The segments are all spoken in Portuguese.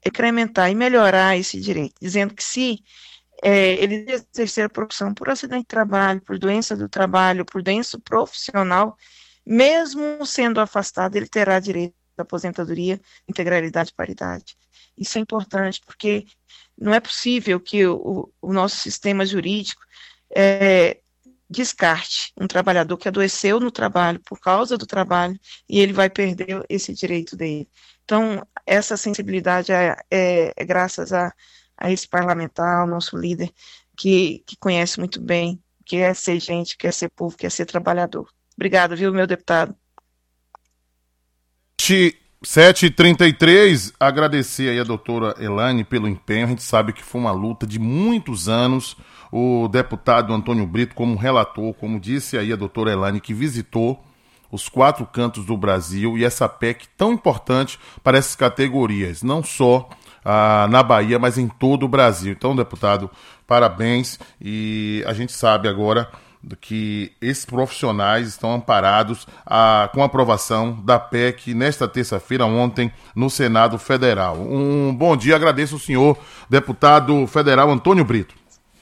incrementar e melhorar esse direito, dizendo que se ele exercer a profissão por acidente de trabalho, por doença do trabalho, por doença profissional, mesmo sendo afastado, ele terá direito à aposentadoria, integralidade e paridade. Isso é importante, porque não é possível que o nosso sistema jurídico descarte um trabalhador que adoeceu no trabalho, por causa do trabalho, e ele vai perder esse direito dele. Então, essa sensibilidade é graças a esse parlamentar, o nosso líder, que conhece muito bem o que é ser gente, quer ser povo, quer ser trabalhador. Obrigada, viu, meu deputado? 7h33, agradecer aí a doutora Elaine pelo empenho. A gente sabe que foi uma luta de muitos anos. O deputado Antônio Brito, como relator, como disse aí a doutora Elaine, que visitou os 4 cantos do Brasil e essa PEC tão importante para essas categorias, não só na Bahia, mas em todo o Brasil. Então, deputado, parabéns, e a gente sabe agora que esses profissionais estão amparados com a aprovação da PEC nesta terça-feira, ontem, no Senado Federal. Um bom dia, agradeço ao senhor deputado federal Antônio Brito.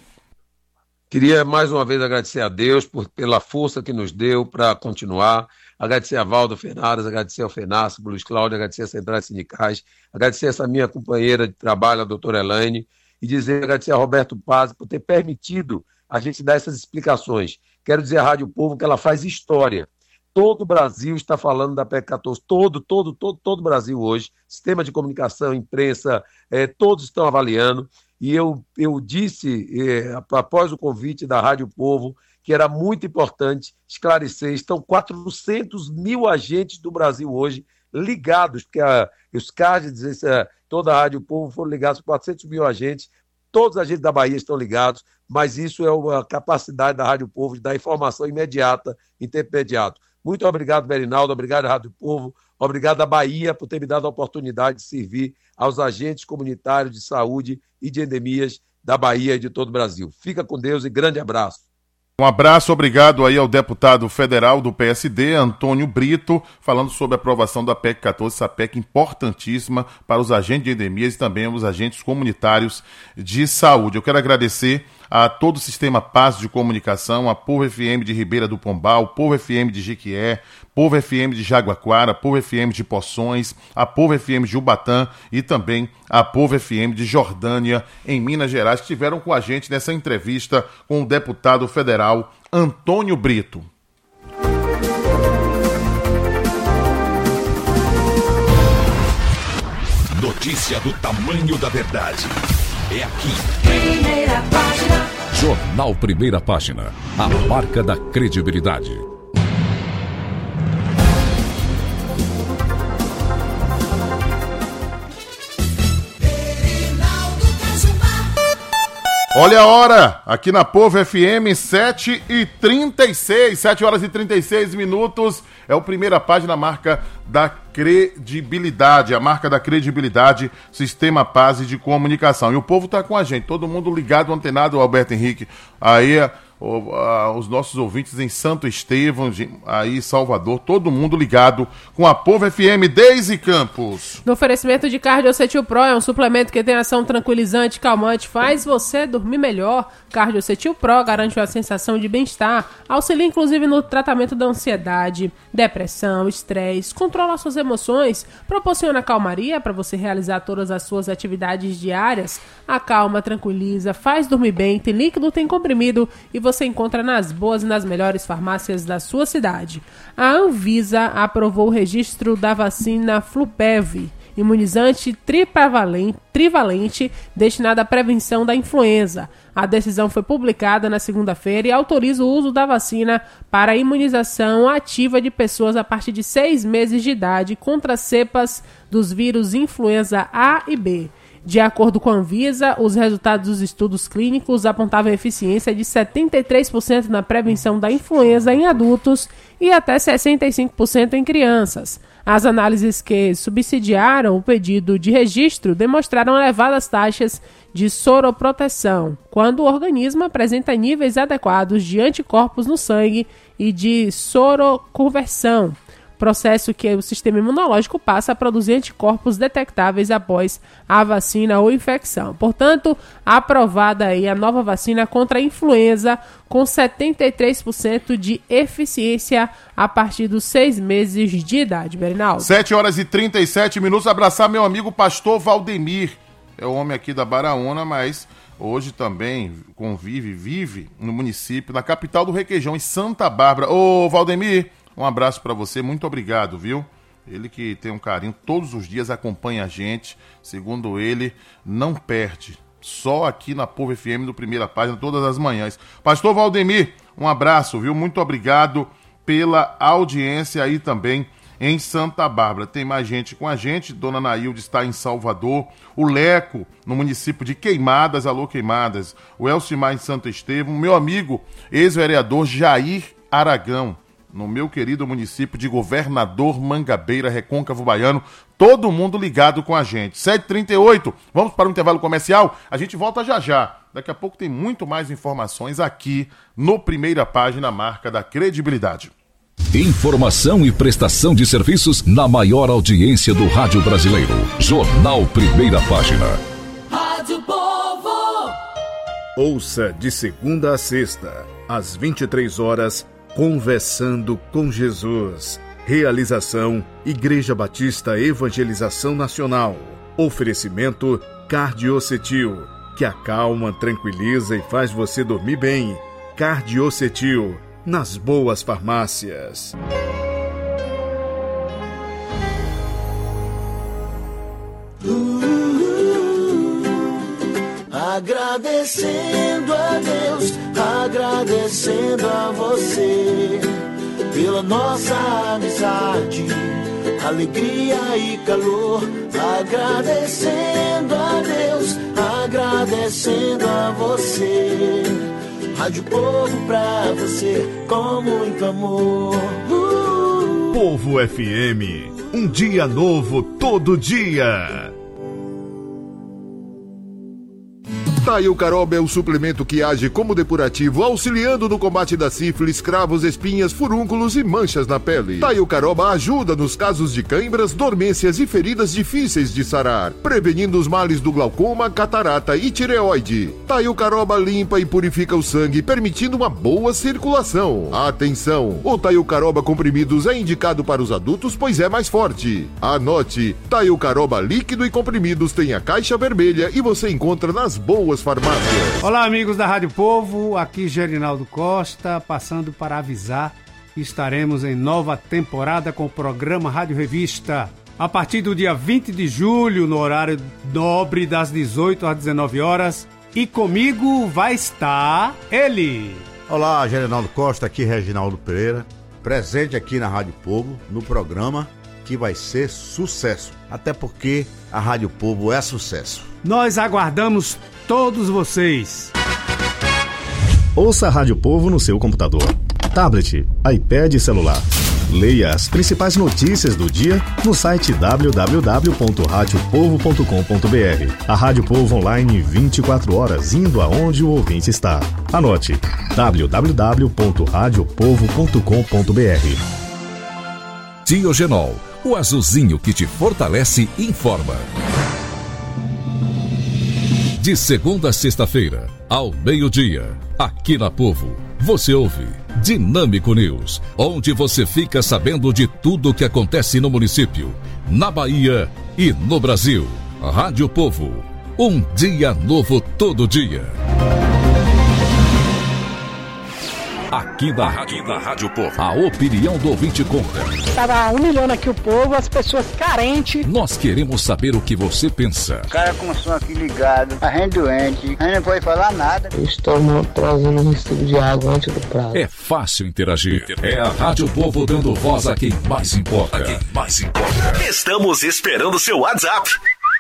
Queria mais uma vez agradecer a Deus pela força que nos deu para continuar, agradecer a Valdo Fernares, agradecer ao FENASP, Luiz Cláudio, agradecer às centrais sindicais, agradecer a essa minha companheira de trabalho, a doutora Elaine, e agradecer a Roberto Paz por ter permitido a gente dar essas explicações. Quero dizer à Rádio Povo que ela faz história. Todo o Brasil está falando da PEC 14, todo o Brasil hoje, sistema de comunicação, imprensa, todos estão avaliando. E eu disse, após o convite da Rádio Povo, que era muito importante esclarecer. Estão 400 mil agentes do Brasil hoje ligados, porque os CAGES, toda a Rádio Povo foram ligados, 400 mil agentes, todos os agentes da Bahia estão ligados, mas isso é a capacidade da Rádio Povo de dar informação imediata, em tempo imediato. Muito obrigado, Berinaldo, obrigado, Rádio Povo, obrigado à Bahia por ter me dado a oportunidade de servir aos agentes comunitários de saúde e de endemias da Bahia e de todo o Brasil. Fica com Deus e grande abraço. Um abraço, obrigado aí ao deputado federal do PSD, Antônio Brito, falando sobre a aprovação da PEC 14, essa PEC importantíssima para os agentes de endemias e também os agentes comunitários de saúde. Eu quero agradecer a todo o Sistema Paz de Comunicação, a Povo FM de Ribeira do Pombal, Povo FM de Jequié, Povo FM de Jaguaquara, Povo FM de Poções, a Povo FM de Ubatã e também a Povo FM de Jordânia, em Minas Gerais, que estiveram com a gente nessa entrevista com o deputado federal Antônio Brito. Notícia do tamanho da verdade. É aqui. Primeira página. Jornal Primeira Página. A marca da credibilidade. Olha a hora, aqui na Povo FM, 7h36, 7 horas e 36 minutos, é o Primeira Página, marca da credibilidade, a marca da credibilidade, Sistema Paz de Comunicação. E o povo tá com a gente, todo mundo ligado, antenado, Alberto Henrique, aí os nossos ouvintes em Santo Estevão, aí Salvador, todo mundo ligado com a Povo FM. Deise Campos. No oferecimento de Cardiocetil Pro, é um suplemento que tem ação tranquilizante e calmante, faz você dormir melhor. Cardiocetil Pro garante uma sensação de bem-estar, auxilia inclusive no tratamento da ansiedade, depressão, estresse, controla suas emoções, proporciona calmaria para você realizar todas as suas atividades diárias, acalma, tranquiliza, faz dormir bem, tem líquido, tem comprimido e você encontra nas boas e nas melhores farmácias da sua cidade. A Anvisa aprovou o registro da vacina Flupev, imunizante trivalente destinada à prevenção da influenza. A decisão foi publicada na segunda-feira e autoriza o uso da vacina para a imunização ativa de pessoas a partir de 6 meses de idade contra cepas dos vírus influenza A e B. De acordo com a Anvisa, os resultados dos estudos clínicos apontavam eficiência de 73% na prevenção da influenza em adultos e até 65% em crianças. As análises que subsidiaram o pedido de registro demonstraram elevadas taxas de soroproteção, quando o organismo apresenta níveis adequados de anticorpos no sangue e de soroconversão. processo que o sistema imunológico passa a produzir anticorpos detectáveis após a vacina ou infecção. Portanto, aprovada aí a nova vacina contra a influenza com 73% de eficiência a partir dos 6 meses de idade, Berinaldo. 7h37, abraçar meu amigo pastor Valdemir, é o homem aqui da Baraúna, mas hoje também vive no município, na capital do Requeijão, em Santa Bárbara. Ô Valdemir, um abraço para você, muito obrigado, viu? Ele que tem um carinho, todos os dias acompanha a gente, segundo ele, não perde. Só aqui na Povo FM, no Primeira Página, todas as manhãs. Pastor Valdemir, um abraço, viu? Muito obrigado pela audiência aí também em Santa Bárbara. Tem mais gente com a gente, Dona Nailde está em Salvador, o Leco, no município de Queimadas, alô Queimadas, o Elcimar em Santo Estevão, meu amigo ex-vereador Jair Aragão, no meu querido município de Governador Mangabeira, Recôncavo Baiano, todo mundo ligado com a gente. 7h38, vamos para o intervalo comercial, a gente volta já já. Daqui a pouco tem muito mais informações aqui no Primeira Página, marca da credibilidade. Informação e prestação de serviços na maior audiência do rádio brasileiro. Jornal Primeira Página. Rádio Povo. Ouça de segunda a sexta, às 23 horas, Conversando com Jesus. Realização Igreja Batista Evangelização Nacional. Oferecimento Cardiocetil, que acalma, tranquiliza e faz você dormir bem. Cardiocetil, nas boas farmácias. Agradecendo a Deus, agradecendo a você pela nossa amizade, alegria e calor. Agradecendo a Deus, agradecendo a você. Rádio Povo pra você, com muito amor. Povo FM, um dia novo todo dia. Taio Caroba é o suplemento que age como depurativo, auxiliando no combate da sífilis, cravos, espinhas, furúnculos e manchas na pele. Taio Caroba ajuda nos casos de cãibras, dormências e feridas difíceis de sarar, prevenindo os males do glaucoma, catarata e tireoide. Taio Caroba limpa e purifica o sangue, permitindo uma boa circulação. Atenção! O Taio Caroba comprimidos é indicado para os adultos, pois é mais forte. Anote: Taio Caroba líquido e comprimidos tem a caixa vermelha e você encontra nas boas farmácias. Olá, amigos da Rádio Povo, aqui Gerinaldo Costa, passando para avisar que estaremos em nova temporada com o programa Rádio Revista. A partir do dia 20 de julho, no horário nobre, das 18 às 19 horas. E comigo vai estar ele. Olá, Gerinaldo Costa, aqui Reginaldo Pereira, presente aqui na Rádio Povo, no programa que vai ser sucesso. Até porque a Rádio Povo é sucesso. Nós aguardamos todos vocês. Ouça a Rádio Povo no seu computador, tablet, iPad e celular. Leia as principais notícias do dia no site www.radiopovo.com.br. A Rádio Povo online 24 horas, indo aonde o ouvinte está. Anote: www.radiopovo.com.br. Diogenol, o azulzinho que te fortalece, informa. De segunda a sexta-feira, ao meio-dia, aqui na Povo, você ouve Dinâmico News, onde você fica sabendo de tudo o que acontece no município, na Bahia e no Brasil. Rádio Povo, um dia novo todo dia. Aqui na Rádio Povo, a opinião do ouvinte conta. Estava humilhando aqui o povo, as pessoas carentes. Nós queremos saber o que você pensa. O cara com o som aqui ligado, a gente doente, a gente não pode falar nada. Estamos trazendo um recibo de água antes do prazo. É fácil interagir. É a Rádio Povo dando voz a quem mais importa. Estamos esperando o seu WhatsApp.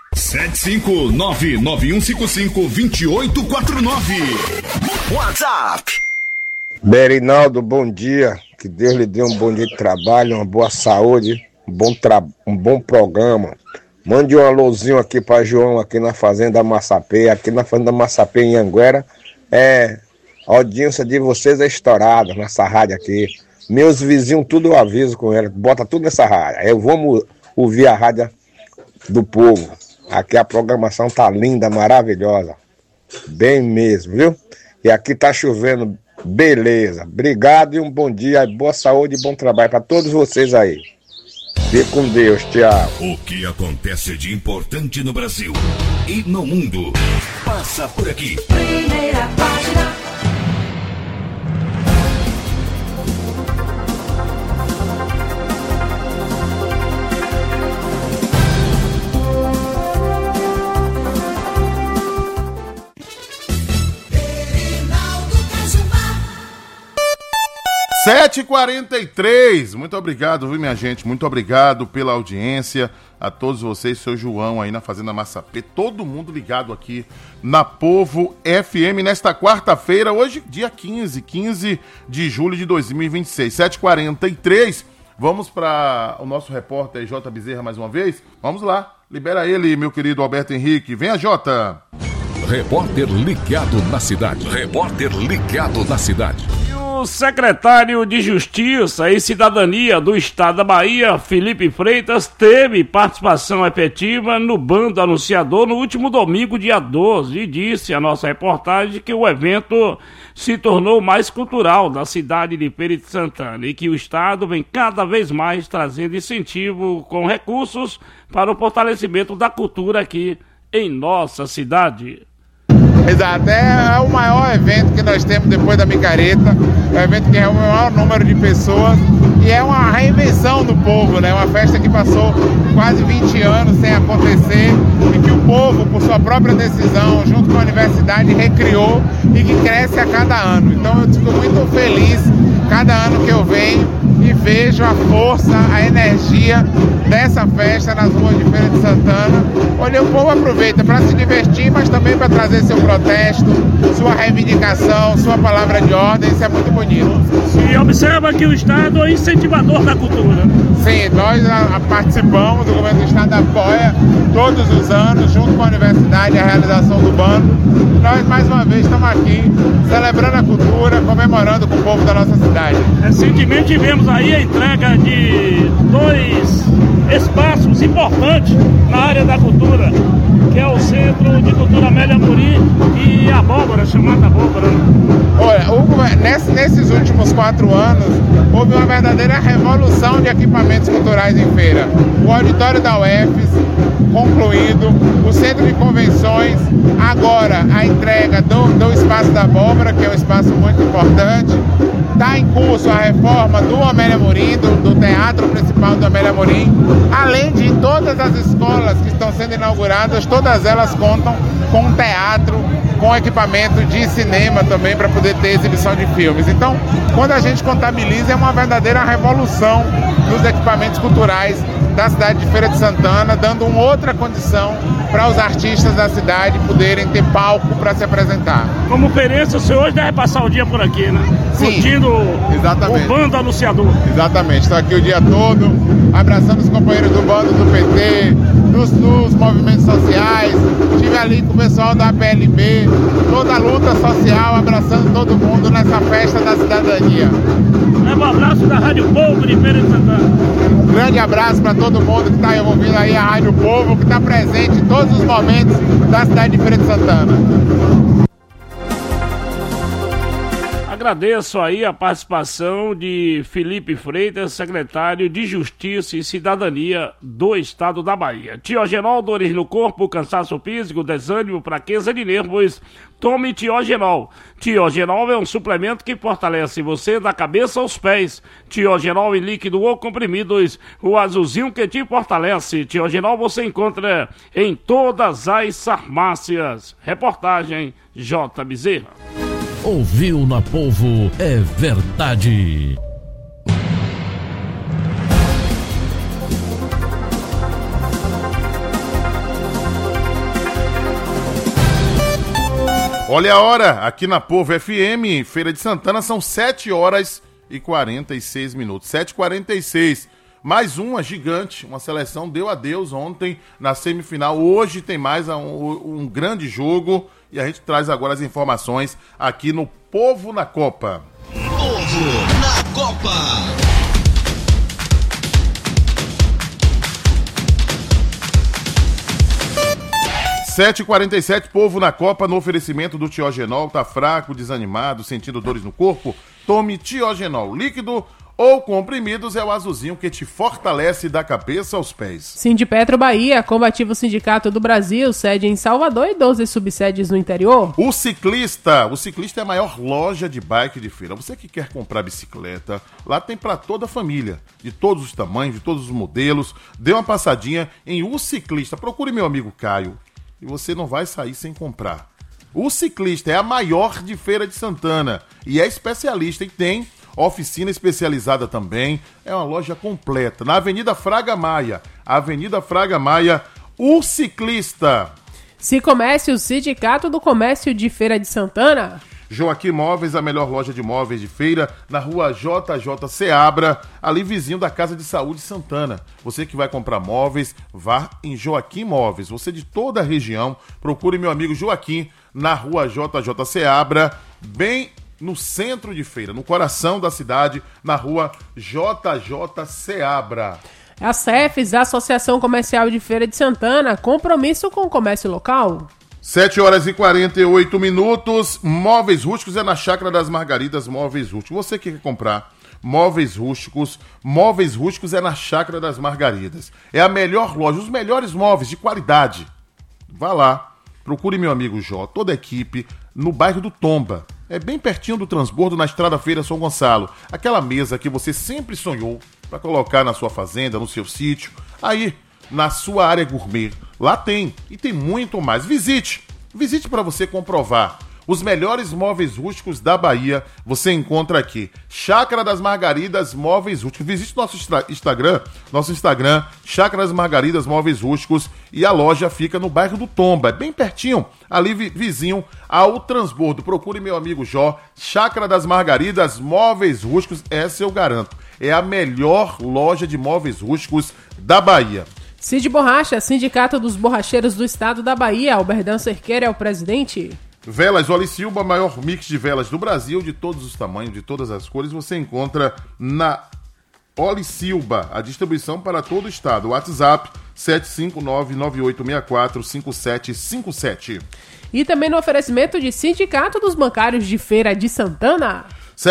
759-9155-2849. WhatsApp. Berinaldo, bom dia. Que Deus lhe dê um bom dia de trabalho, uma boa saúde, um bom programa. Mande um alôzinho aqui para João, aqui na Fazenda Massapê. Aqui na Fazenda Massapê, em Anguera. A audiência de vocês é estourada nessa rádio aqui. Meus vizinhos, tudo eu aviso com eles, bota tudo nessa rádio. Eu vou ouvir a rádio do povo. Aqui a programação tá linda, maravilhosa. Bem mesmo, viu? E aqui tá chovendo, beleza. Obrigado e um bom dia, boa saúde e bom trabalho para todos vocês aí. Fique com Deus, tchau. O que acontece de importante no Brasil e no mundo passa por aqui. Primeira página. (7h43) Muito obrigado, viu, minha gente? Muito obrigado pela audiência. A todos vocês, seu João aí na Fazenda Massapê, todo mundo ligado aqui na Povo FM nesta quarta-feira, hoje dia 15 de julho de 2026. 7h43, vamos para o nosso repórter J. Bezerra mais uma vez? Vamos lá, libera ele, meu querido Alberto Henrique. Venha, Jota! Repórter ligado na cidade. Repórter ligado na cidade. O secretário de Justiça e Cidadania do Estado da Bahia, Felipe Freitas, teve participação efetiva no Bando Anunciador no último domingo, dia 12, e disse a nossa reportagem que o evento se tornou mais cultural da cidade de Feira de Santana e que o Estado vem cada vez mais trazendo incentivo com recursos para o fortalecimento da cultura aqui em nossa cidade. Exato, é o maior evento que nós temos depois da micareta, é um evento que reúne o maior número de pessoas e é uma reinvenção do povo, né? Uma festa que passou quase 20 anos sem acontecer e que o povo, por sua própria decisão, junto com a universidade, recriou e que cresce a cada ano. Então eu fico muito feliz cada ano que eu venho e vejo a força, a energia dessa festa nas ruas de Feira de Santana, onde o povo aproveita para se divertir, mas também para trazer seu protesto, sua reivindicação, sua palavra de ordem. Isso é muito bonito. E observa que o Estado é incentivador da cultura. Sim, nós participamos, o governo do Estado apoia todos os anos, junto com a universidade, a realização do bando. Nós, mais uma vez, estamos aqui celebrando a cultura, comemorando com o povo da nossa cidade. Recentemente tivemos aí a entrega de 2 espaços importantes na área da cultura, que é o Centro de Cultura Amélia Amorim e a Abóbora, chamada Abóbora. Olha, nesses últimos 4 anos, houve uma verdadeira revolução de equipamentos culturais em Feira. O auditório da UFES, concluído, o Centro de Convenções, agora a entrega do Espaço da Abóbora, que é um espaço muito importante. Está em curso a reforma do Amélia Amorim, do Teatro Principal do Amélia Amorim, além de todas as escolas que estão sendo inauguradas, todas elas contam com um teatro, com equipamento de cinema também para poder ter exibição de filmes. Então, quando a gente contabiliza, é uma verdadeira revolução nos equipamentos culturais da cidade de Feira de Santana, dando uma outra condição para os artistas da cidade poderem ter palco para se apresentar. Como feirense, o senhor hoje deve passar o dia por aqui, né? Sim, curtindo exatamente. O Bando Anunciador. Exatamente, estou aqui o dia todo, abraçando os companheiros do bando do PT, dos movimentos sociais, estive ali com o pessoal da PLB, toda a luta social, abraçando todo mundo nessa festa da cidadania. Um abraço da Rádio Povo de Feira de Santana. Um grande abraço para todo mundo que está ouvindo aí a Rádio Povo, que está presente em todos os momentos da cidade de Feira de Santana. Agradeço aí a participação de Felipe Freitas, secretário de Justiça e Cidadania do Estado da Bahia. Tiogenol, dores no corpo, cansaço físico, desânimo, fraqueza de nervos, tome Tiogenol. Tiogenol é um suplemento que fortalece você da cabeça aos pés. Tiogenol em líquido ou comprimidos, o azulzinho que te fortalece. Tiogenol você encontra em todas as farmácias. Reportagem J. Bezerra. Ouviu na Povo, é verdade. Olha a hora, aqui na Povo FM, Feira de Santana, são 7h46. 7h46. Mais uma gigante, uma seleção deu adeus ontem na semifinal. Hoje tem mais um grande jogo e a gente traz agora as informações aqui no Povo na Copa. Povo na Copa. 7h47, povo na Copa, no oferecimento do Tiogenol. Tá fraco, desanimado, sentindo dores no corpo? Tome Tiogenol líquido ou comprimidos, é o azulzinho que te fortalece da cabeça aos pés. Sindipetro Bahia, combativo sindicato do Brasil, sede em Salvador e 12 subsedes no interior. O Ciclista é a maior loja de bike de feira. Você que quer comprar bicicleta, lá tem para toda a família, de todos os tamanhos, de todos os modelos. Dê uma passadinha em O Ciclista. Procure meu amigo Caio e você não vai sair sem comprar. O Ciclista é a maior de Feira de Santana e é especialista e tem oficina especializada também. É uma loja completa na Avenida Fraga Maia. O Ciclista. Cicomércio, Sindicato do Comércio de Feira de Santana. Joaquim Móveis, a melhor loja de móveis de feira, na rua JJ Seabra, ali vizinho da Casa de Saúde Santana. Você que vai comprar móveis, vá em Joaquim Móveis. Você de toda a região, procure meu amigo Joaquim na rua JJ Seabra, bem no centro de feira, no coração da cidade, na rua JJ Seabra. A CEFES, a Associação Comercial de Feira de Santana, compromisso com o comércio local. 7h48, móveis rústicos é na Chácara das Margaridas, móveis rústicos. Você que quer comprar móveis rústicos é na Chácara das Margaridas. É a melhor loja, os melhores móveis de qualidade. Vá lá, procure meu amigo Jó, toda a equipe, no bairro do Tomba. É bem pertinho do transbordo na Estrada Feira São Gonçalo. Aquela mesa que você sempre sonhou para colocar na sua fazenda, no seu sítio, aí na sua área gourmet. Lá tem, e tem muito mais. Visite para você comprovar. Os melhores móveis rústicos da Bahia você encontra aqui. Chácara das Margaridas, móveis rústicos. Visite nosso Instagram, Chácara das Margaridas, móveis rústicos. E a loja fica no bairro do Tomba, é bem pertinho, ali vizinho ao transbordo. Procure meu amigo Jó, Chácara das Margaridas, móveis rústicos, essa eu garanto. É a melhor loja de móveis rústicos da Bahia. Cid Borracha, Sindicato dos Borracheiros do Estado da Bahia, Alberdan Cerqueira é o presidente. Velas Olicilba, maior mix de velas do Brasil, de todos os tamanhos, de todas as cores, você encontra na Olicilba, a distribuição para todo o estado. WhatsApp 759-9864-5757. E também no oferecimento de Sindicato dos Bancários de Feira de Santana.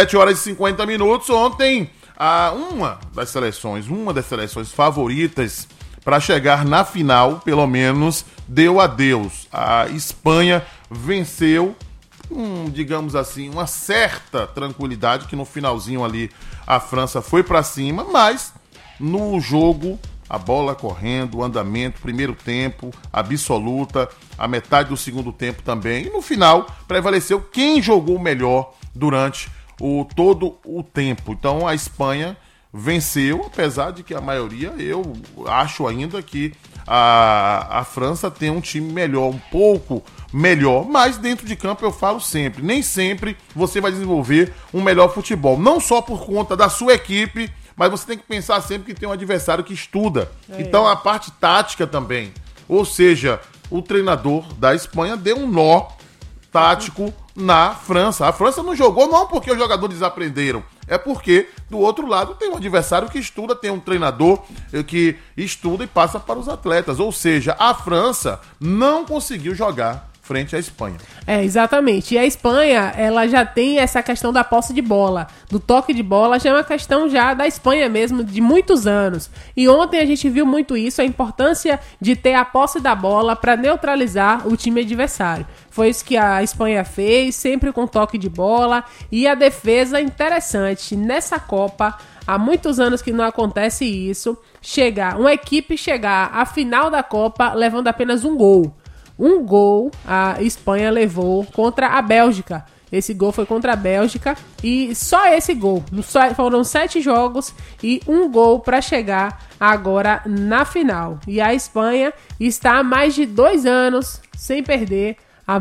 7h50, ontem uma das seleções favoritas para chegar na final, pelo menos, deu adeus. A Espanha venceu, digamos assim, uma certa tranquilidade, que no finalzinho ali a França foi para cima, mas no jogo, a bola correndo, o andamento, primeiro tempo, absoluta, a metade do segundo tempo também, e no final prevaleceu quem jogou melhor durante todo o tempo. Então a Espanha venceu, apesar de que a maioria, eu acho ainda que a França tem um time melhor, um pouco melhor, mas dentro de campo eu falo sempre, nem sempre você vai desenvolver um melhor futebol, não só por conta da sua equipe, mas você tem que pensar sempre que tem um adversário que estuda. Então a parte tática também, ou seja, o treinador da Espanha deu um nó tático na França. A França não jogou não porque os jogadores desaprenderam, é porque do outro lado tem um adversário que estuda, tem um treinador que estuda e passa para os atletas. Ou seja, a França não conseguiu jogar frente à Espanha. Exatamente. E a Espanha, ela já tem essa questão da posse de bola, do toque de bola, já é uma questão já da Espanha mesmo, de muitos anos. E ontem a gente viu muito isso, a importância de ter a posse da bola para neutralizar o time adversário. Foi isso que a Espanha fez, sempre com toque de bola, e a defesa interessante. Nessa Copa, há muitos anos que não acontece isso, uma equipe chegar à final da Copa levando apenas um gol. Um gol a Espanha levou contra a Bélgica. Esse gol foi contra a Bélgica e só esse gol. Foram 7 jogos e um gol para chegar agora na final. E a Espanha está há mais de 2 anos sem perder.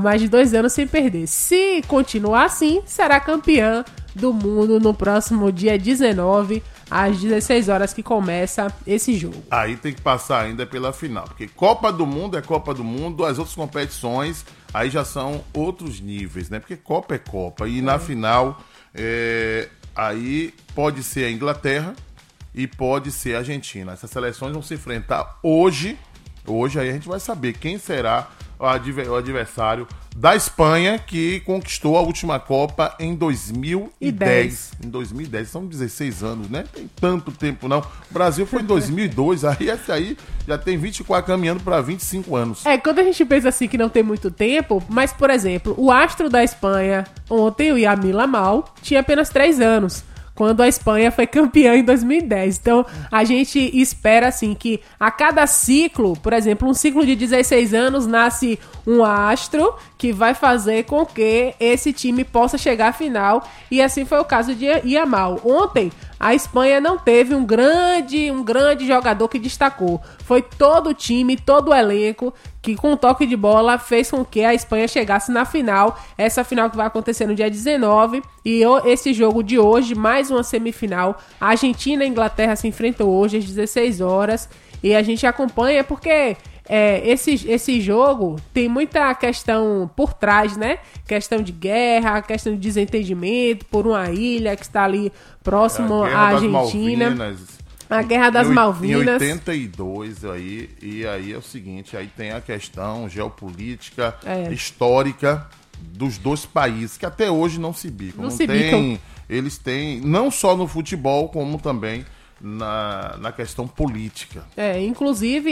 Se continuar assim, será campeã do mundo no próximo dia 19, às 16 horas que começa esse jogo. Aí tem que passar ainda pela final, porque Copa do Mundo é Copa do Mundo, as outras competições aí já são outros níveis, né? Porque Copa é Copa, e na final Aí pode ser a Inglaterra e pode ser a Argentina. Essas seleções vão se enfrentar hoje. Hoje aí a gente vai saber quem será o adversário da Espanha, que conquistou a última Copa em 2010. Em 2010, são 16 anos, né? Tem tanto tempo não. O Brasil foi em 2002, aí esse aí já tem 24, caminhando para 25 anos. Quando a gente pensa assim que não tem muito tempo, mas, por exemplo, o astro da Espanha, ontem, o Yamil Lamal, tinha apenas 3 anos. Quando a Espanha foi campeã em 2010. Então, a gente espera, assim, que a cada ciclo, por exemplo, um ciclo de 16 anos, nasce um astro que vai fazer com que esse time possa chegar à final. E assim foi o caso de Yamal. Ontem, a Espanha não teve um grande jogador que destacou. Foi todo o time, todo o elenco que com um toque de bola fez com que a Espanha chegasse na final. Essa final que vai acontecer no dia 19. E esse jogo de hoje, mais uma semifinal. A Argentina e a Inglaterra se enfrentam hoje às 16 horas. E a gente acompanha porque esse jogo tem muita questão por trás, né? Questão de guerra, questão de desentendimento por uma ilha que está ali próximo à Argentina. A Guerra das Malvinas. Em 82, e aí é o seguinte, aí tem a questão geopolítica, histórica dos dois países, que até hoje não se bicam. Eles têm, não só no futebol, como também na questão política. Inclusive,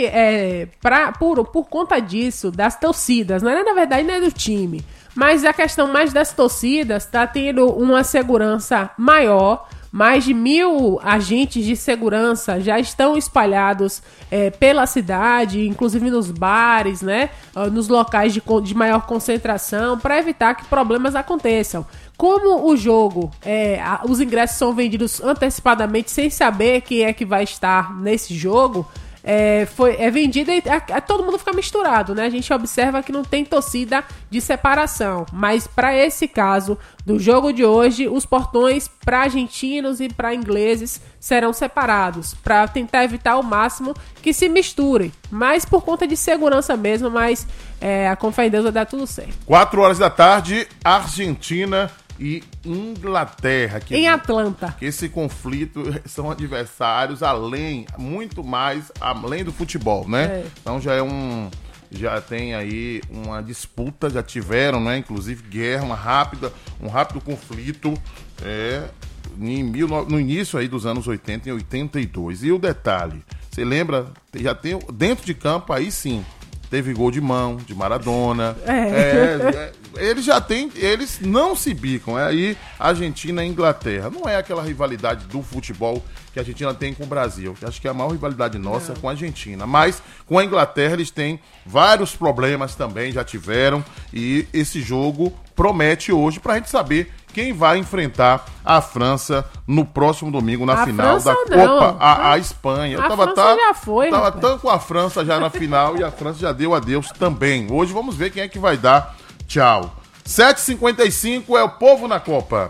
por conta disso, das torcidas, na verdade não é do time, mas a questão mais das torcidas está tendo uma segurança maior. Mais de 1.000 agentes de segurança já estão espalhados pela cidade, inclusive nos bares, né, nos locais de maior concentração, para evitar que problemas aconteçam. Como o jogo, os ingressos são vendidos antecipadamente sem saber quem é que vai estar nesse jogo, é vendida e todo mundo fica misturado, né? A gente observa que não tem torcida de separação, mas para esse caso do jogo de hoje, os portões para argentinos e para ingleses serão separados, para tentar evitar ao máximo que se misturem, mas por conta de segurança mesmo, mas a Confé em Deus vai dar tudo certo. 4 horas da tarde, Argentina e Inglaterra. Em Atlanta. Que esse conflito são adversários muito mais além do futebol, né? Então já tem aí uma disputa, já tiveram, né? Inclusive guerra, um rápido conflito no início aí dos anos 80, em 82. E o detalhe, você lembra, já tem dentro de campo, aí sim, teve gol de mão, de Maradona. Eles não se bicam. Aí Argentina e Inglaterra. Não é aquela rivalidade do futebol que a Argentina tem com o Brasil. Acho que a maior rivalidade nossa é com a Argentina. Mas com a Inglaterra eles têm vários problemas também, já tiveram. E esse jogo promete hoje pra gente saber quem vai enfrentar a França no próximo domingo na final da Copa, a Espanha. A França já foi. Tava tão com a França já na final e a França já deu adeus também. Hoje vamos ver quem é que vai dar tchau. 7h55 é o Povo na Copa.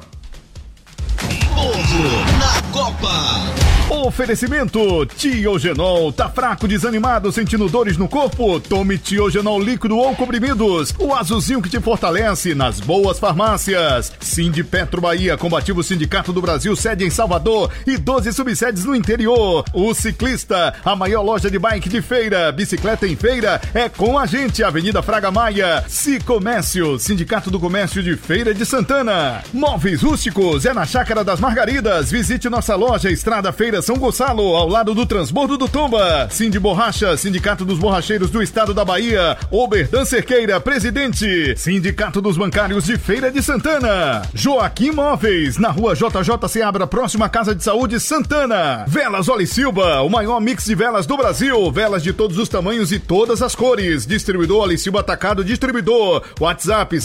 Povo na Copa. Oferecimento Tiogenol. Tá fraco, desanimado, sentindo dores no corpo? Tome Tiogenol líquido ou comprimidos. O azulzinho que te fortalece nas boas farmácias. Sindipetro Bahia, Combativo Sindicato do Brasil, sede em Salvador e 12 subsedes no interior. O Ciclista, a maior loja de bike de feira. Bicicleta em feira é com a gente. Avenida Fraga Maia. Cicomércio, Sindicato do Comércio de Feira de Santana. Móveis Rústicos, é na Chácara das Margaridas. Visite nossa loja, Estrada Feira São Gonçalo, ao lado do transbordo do Tomba. Cindy Borracha, Sindicato dos Borracheiros do Estado da Bahia. Oberdan Cerqueira, presidente. Sindicato dos Bancários de Feira de Santana. Joaquim Móveis, na rua JJ Seabra, próxima à Casa de Saúde Santana. Velas Oli Silva, o maior mix de velas do Brasil. Velas de todos os tamanhos e todas as cores. Distribuidor Oli Silva Atacado Distribuidor. WhatsApp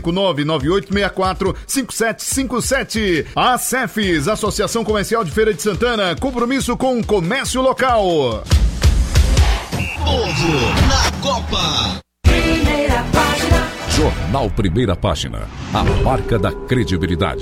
75998645757. A Cefes, Associação Comercial de Feira de Santana. Compromisso com o comércio local. Povo na Copa. Primeira página. Jornal Primeira Página. A marca da credibilidade.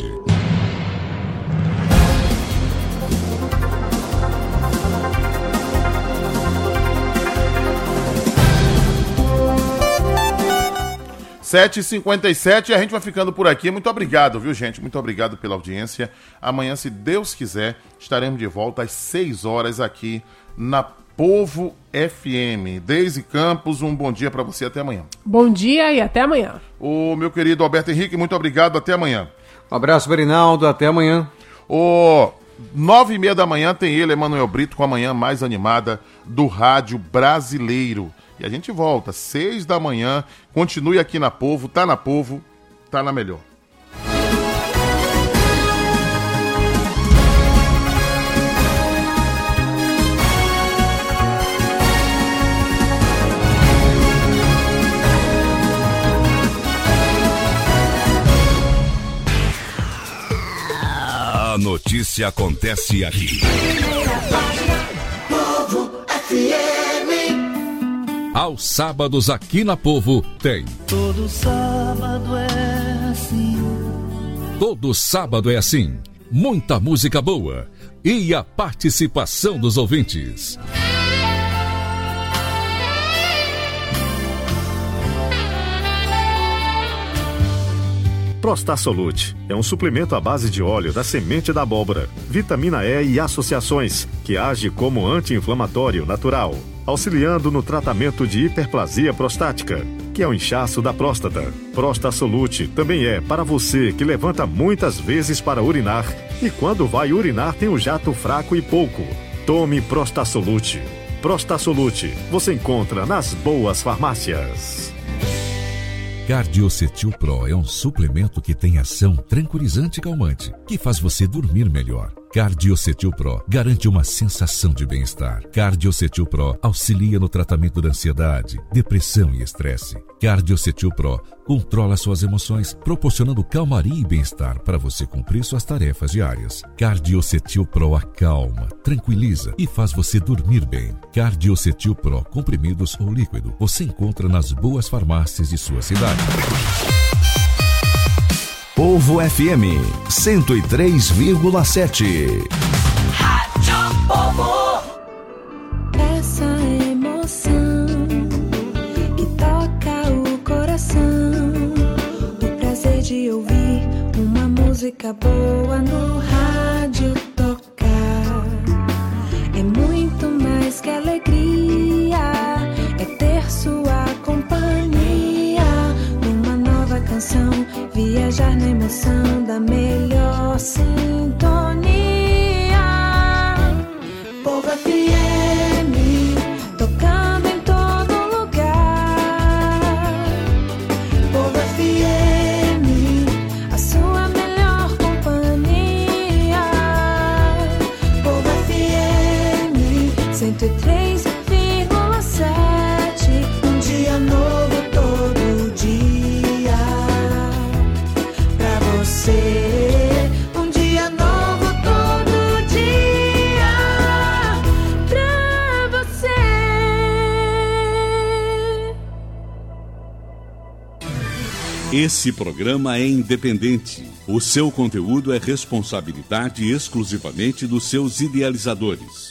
7h57 e a gente vai ficando por aqui. Muito obrigado, viu, gente? Muito obrigado pela audiência. Amanhã, se Deus quiser, estaremos de volta às 6 horas aqui na Povo FM. Deise Campos, um bom dia para você. Até amanhã. Bom dia e até amanhã. O meu querido Alberto Henrique, muito obrigado. Até amanhã. Um abraço, Berinaldo. Até amanhã. 9h30 da manhã tem ele, Emanuel Brito, com a manhã mais animada do rádio brasileiro. E a gente volta, 6 da manhã. Continue aqui na Povo, tá na melhor. A notícia acontece aqui. Povo FM. Aos sábados aqui na Povo tem. Todo sábado é assim. Todo sábado é assim. Muita música boa e a participação dos ouvintes. Prostasolute é um suplemento à base de óleo da semente da abóbora, vitamina E e associações, que age como anti-inflamatório natural, auxiliando no tratamento de hiperplasia prostática, que é o inchaço da próstata. Prostasolute também é para você que levanta muitas vezes para urinar e quando vai urinar tem um jato fraco e pouco. Tome Prostasolute. Prostasolute você encontra nas boas farmácias. Cardiocetil Pro é um suplemento que tem ação tranquilizante e calmante, que faz você dormir melhor. Cardiocetil Pro garante uma sensação de bem-estar. Cardiocetil Pro auxilia no tratamento da ansiedade, depressão e estresse. Cardiocetil Pro controla suas emoções, proporcionando calmaria e bem-estar para você cumprir suas tarefas diárias. Cardiocetil Pro acalma, tranquiliza e faz você dormir bem. Cardiocetil Pro, comprimidos ou líquido, você encontra nas boas farmácias de sua cidade. Povo FM 103,7. Rádio Povo. Essa emoção que toca o coração, o prazer de ouvir uma música boa no rádio tocar, é muito mais que alegria, é ter sua companhia numa nova canção. Viajar na emoção da melhor sintonia. Povo FM, tocando em todo lugar. Povo FM, a sua melhor companhia. Povo FM, 103,7. Um dia novo todo dia. Um dia novo todo dia pra você. Esse programa é independente. O seu conteúdo é responsabilidade exclusivamente dos seus idealizadores.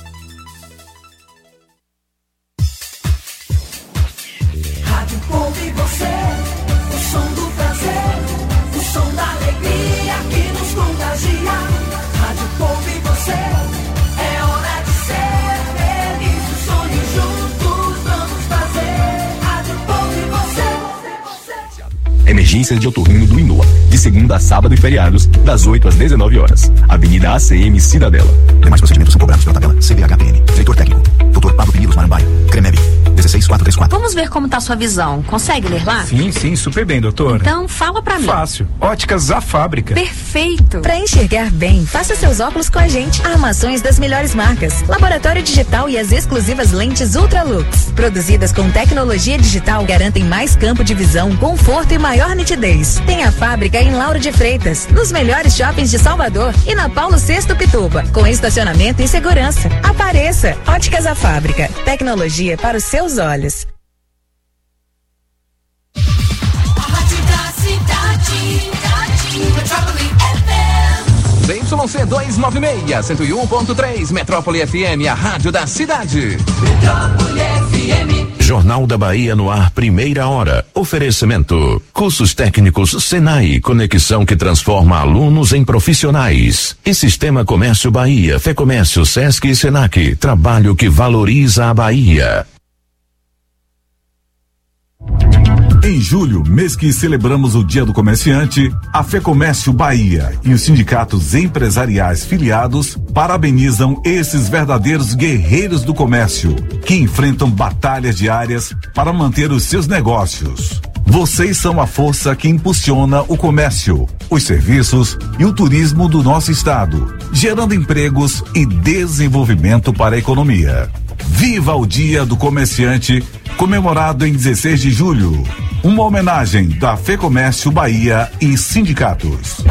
Rádio Povo e você, o som do prazer, o som da alegria que nos contagia. Rádio Povo e você, é hora de ser feliz. O sonho juntos vamos fazer. Rádio Povo e você. Emergência de otorrino do Inoa, de segunda a sábado e feriados, das 8 às 19 horas. Avenida ACM Cidadela. Demais procedimentos são cobrados pela tabela CBHPN. Diretor técnico, Dr. Pablo Penidos Marambaia. Cremeb, 16434. Vamos ver como tá sua visão. Consegue ler lá? Sim, super bem, doutor. Então, fala pra mim. Fácil. Óticas A Fábrica. Perfeito. Pra enxergar bem, faça seus óculos com a gente. Armações das melhores marcas. Laboratório digital e as exclusivas lentes Ultralux. Produzidas com tecnologia digital, garantem mais campo de visão, conforto e maior nitidez. Tem a fábrica em Lauro de Freitas, nos melhores shoppings de Salvador e na Paulo VI Pituba, com estacionamento e segurança. Apareça. Óticas A Fábrica. Tecnologia para os seus olhos. A rádio da cidade, Metrópole FM. ZYC 296, 101.3, Metrópole FM, a rádio da cidade. Metrópole FM. Jornal da Bahia no ar, primeira hora. Oferecimento. Cursos técnicos Senai, conexão que transforma alunos em profissionais. E Sistema Comércio Bahia, Fecomércio, Sesc e Senac, trabalho que valoriza a Bahia. Em julho, mês que celebramos o Dia do Comerciante, a Fecomércio Bahia e os sindicatos empresariais filiados parabenizam esses verdadeiros guerreiros do comércio, que enfrentam batalhas diárias para manter os seus negócios. Vocês são a força que impulsiona o comércio, os serviços e o turismo do nosso estado, gerando empregos e desenvolvimento para a economia. Viva o Dia do Comerciante, comemorado em 16 de julho. Uma homenagem da Fecomércio Bahia e sindicatos.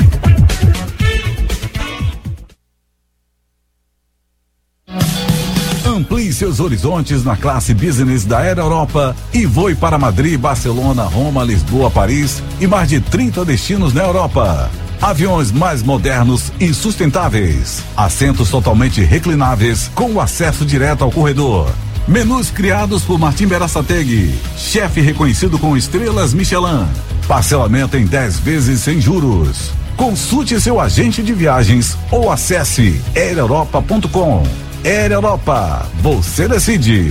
Amplie seus horizontes na classe business da Air Europa e voe para Madrid, Barcelona, Roma, Lisboa, Paris e mais de 30 destinos na Europa. Aviões mais modernos e sustentáveis. Assentos totalmente reclináveis com acesso direto ao corredor. Menus criados por Martim Berasategui, chefe reconhecido com estrelas Michelin. Parcelamento em 10 vezes sem juros. Consulte seu agente de viagens ou acesse aereuropa.com. Air Europa, você decide.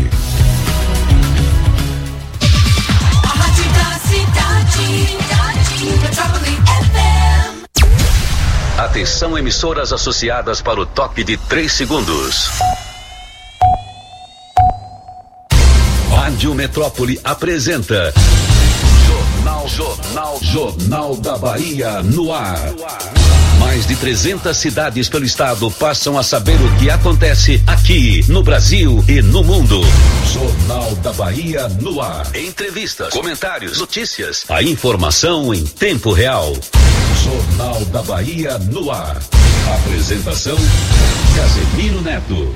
A rádio da cidade, Metrópole FM. Atenção, emissoras associadas para o toque de 3 segundos. Rádio Metrópole apresenta Jornal da Bahia no ar. Mais de 300 cidades pelo estado passam a saber o que acontece aqui no Brasil e no mundo. Jornal da Bahia no ar. Entrevistas, comentários, notícias, a informação em tempo real. Jornal da Bahia no ar. Apresentação: Casemiro Neto.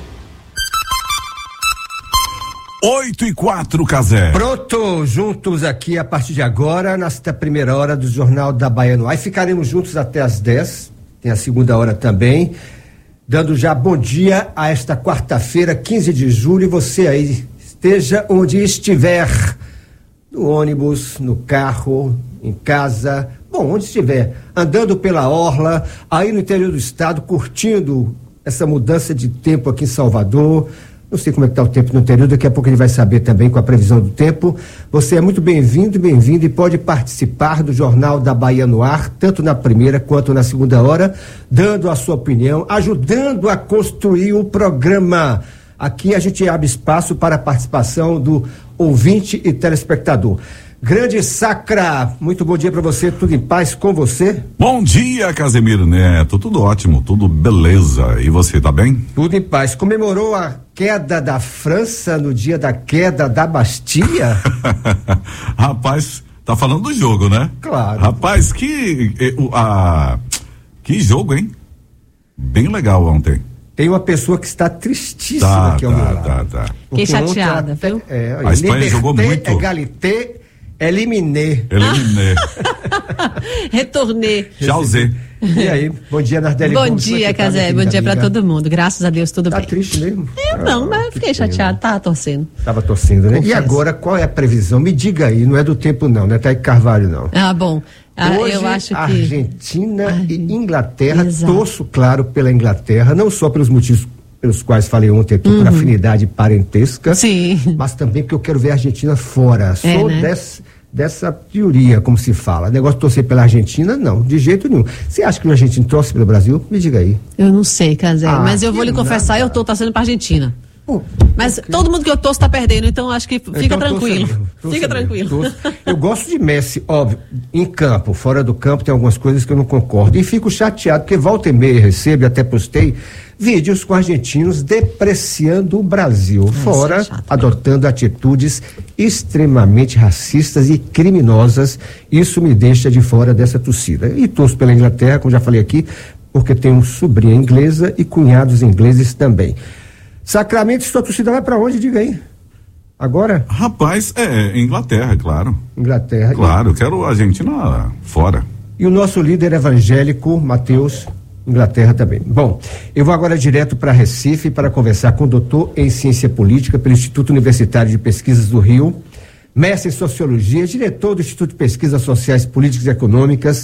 8:04, Casé. Pronto, juntos aqui a partir de agora, nesta primeira hora do Jornal da Bahia no ar. E ficaremos juntos até as 10, tem a segunda hora também, dando já bom dia a esta quarta-feira, 15 de julho, e você aí, esteja onde estiver, no ônibus, no carro, em casa, bom, onde estiver, andando pela orla, aí no interior do estado, curtindo essa mudança de tempo aqui em Salvador. Não sei como é que está o tempo no interior, daqui a pouco ele vai saber também com a previsão do tempo. Você é muito bem-vindo e pode participar do Jornal da Bahia no ar, tanto na primeira quanto na segunda hora, dando a sua opinião, ajudando a construir o programa. Aqui a gente abre espaço para a participação do ouvinte e telespectador. Grande Sacra, muito bom dia para você, tudo em paz com você? Bom dia, Casemiro Neto, tudo ótimo, tudo beleza, e você, tá bem? Tudo em paz. Comemorou a queda da França no dia da queda da Bastilha? Rapaz, tá falando do jogo, né? Claro. Rapaz, que jogo, hein? Bem legal ontem. Tem uma pessoa que está tristíssima aqui ao meu lado. Tá. Fiquei chateada, viu? A Espanha jogou muito. Égalité, éliminé. Retornei. Tchauzinho. E aí, bom dia, Nardelli. Bom dia, Casé, bom dia pra todo mundo. Graças a Deus, tudo bem. Tá triste mesmo? Não, mas fiquei chateada, tava torcendo. Tava torcendo, né? Confesso. E agora, qual é a previsão? Me diga aí, não é do tempo não, não é Thaí Carvalho não. Ah, bom. Hoje, eu acho que Argentina e Inglaterra, torço, claro, pela Inglaterra, não só pelos motivos pelos quais falei ontem aqui, por afinidade parentesca, sim, mas também porque eu quero ver a Argentina fora. Sou né? dessa teoria, como se fala. Negócio de torcer pela Argentina, não, de jeito nenhum. Você acha que o argentino torce pelo Brasil? Me diga aí. Eu não sei, Casé, mas eu vou lhe confessar, eu tô torcendo pra Argentina. Mas todo mundo que eu torço tá perdendo, então acho que fica tranquilo. Fica tranquilo. Eu gosto de Messi, óbvio, em campo, fora do campo tem algumas coisas que eu não concordo. E fico chateado, porque volta e meia recebo, e até postei, vídeos com argentinos depreciando o Brasil, fora adotando atitudes extremamente racistas e criminosas. Isso me deixa de fora dessa torcida. E torço pela Inglaterra, como já falei aqui, porque tenho sobrinha inglesa e cunhados ingleses também. Sacramento, sua torcida vai pra onde? Diga aí. Agora? Rapaz, Inglaterra, claro. Inglaterra. Claro, quero a Argentina fora. E o nosso líder evangélico, Mateus? Inglaterra também. Bom, eu vou agora direto para Recife para conversar com o doutor em Ciência Política pelo Instituto Universitário de Pesquisas do Rio, mestre em Sociologia, diretor do Instituto de Pesquisas Sociais, Políticas e Econômicas,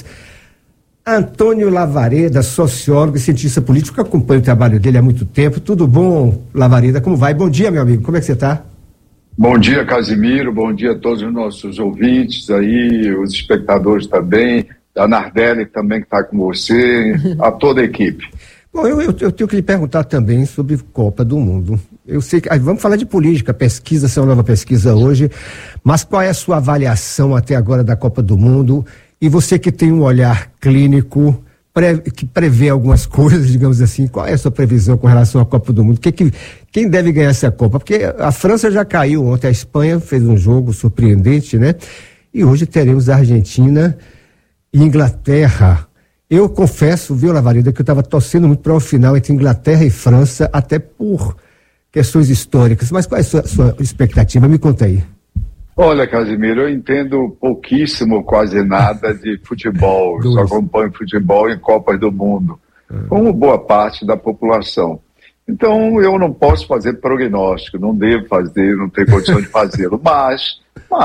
Antônio Lavareda, sociólogo e cientista político, que acompanha o trabalho dele há muito tempo. Tudo bom, Lavareda? Como vai? Bom dia, meu amigo. Como é que você está? Bom dia, Casimiro. Bom dia a todos os nossos ouvintes aí, os espectadores também, a Nardelli também que está com você, a toda a equipe. Bom, eu tenho que lhe perguntar também sobre Copa do Mundo. Eu sei que vamos falar de política, pesquisa, essa é uma nova pesquisa hoje, mas qual é a sua avaliação até agora da Copa do Mundo? E você que tem um olhar clínico, que prevê algumas coisas, digamos assim, qual é a sua previsão com relação à Copa do Mundo? Quem deve ganhar essa Copa? Porque a França já caiu ontem, a Espanha fez um jogo surpreendente, né? E hoje teremos a Argentina e Inglaterra. Eu confesso, viu, Lavareda, que eu estava torcendo muito para o final entre Inglaterra e França, até por questões históricas. Mas qual é a sua expectativa? Me conta aí. Olha, Casimiro, eu entendo pouquíssimo, quase nada de futebol. Só acompanho futebol em Copas do Mundo, como boa parte da população. Então, eu não posso fazer prognóstico, não devo fazer, não tenho condição de fazê-lo. Mas,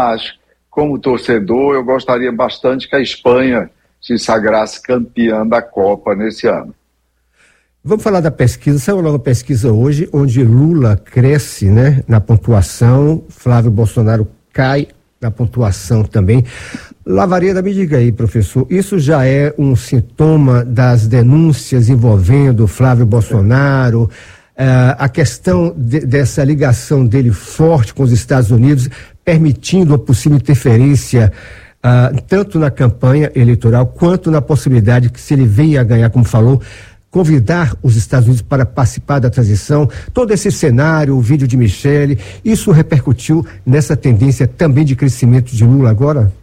como torcedor, eu gostaria bastante que a Espanha se sagrasse campeã da Copa nesse ano. Vamos falar da pesquisa. Saiu uma nova pesquisa hoje, onde Lula cresce, né, na pontuação, Flávio Bolsonaro cai na pontuação também. Lavareda, me diga aí, professor, isso já é um sintoma das denúncias envolvendo Flávio Bolsonaro, a questão dessa ligação dele forte com os Estados Unidos, permitindo a possível interferência tanto na campanha eleitoral quanto na possibilidade que, se ele venha a ganhar, como falou, convidar os Estados Unidos para participar da transição. Todo esse cenário, o vídeo de Michele, isso repercutiu nessa tendência também de crescimento de Lula agora?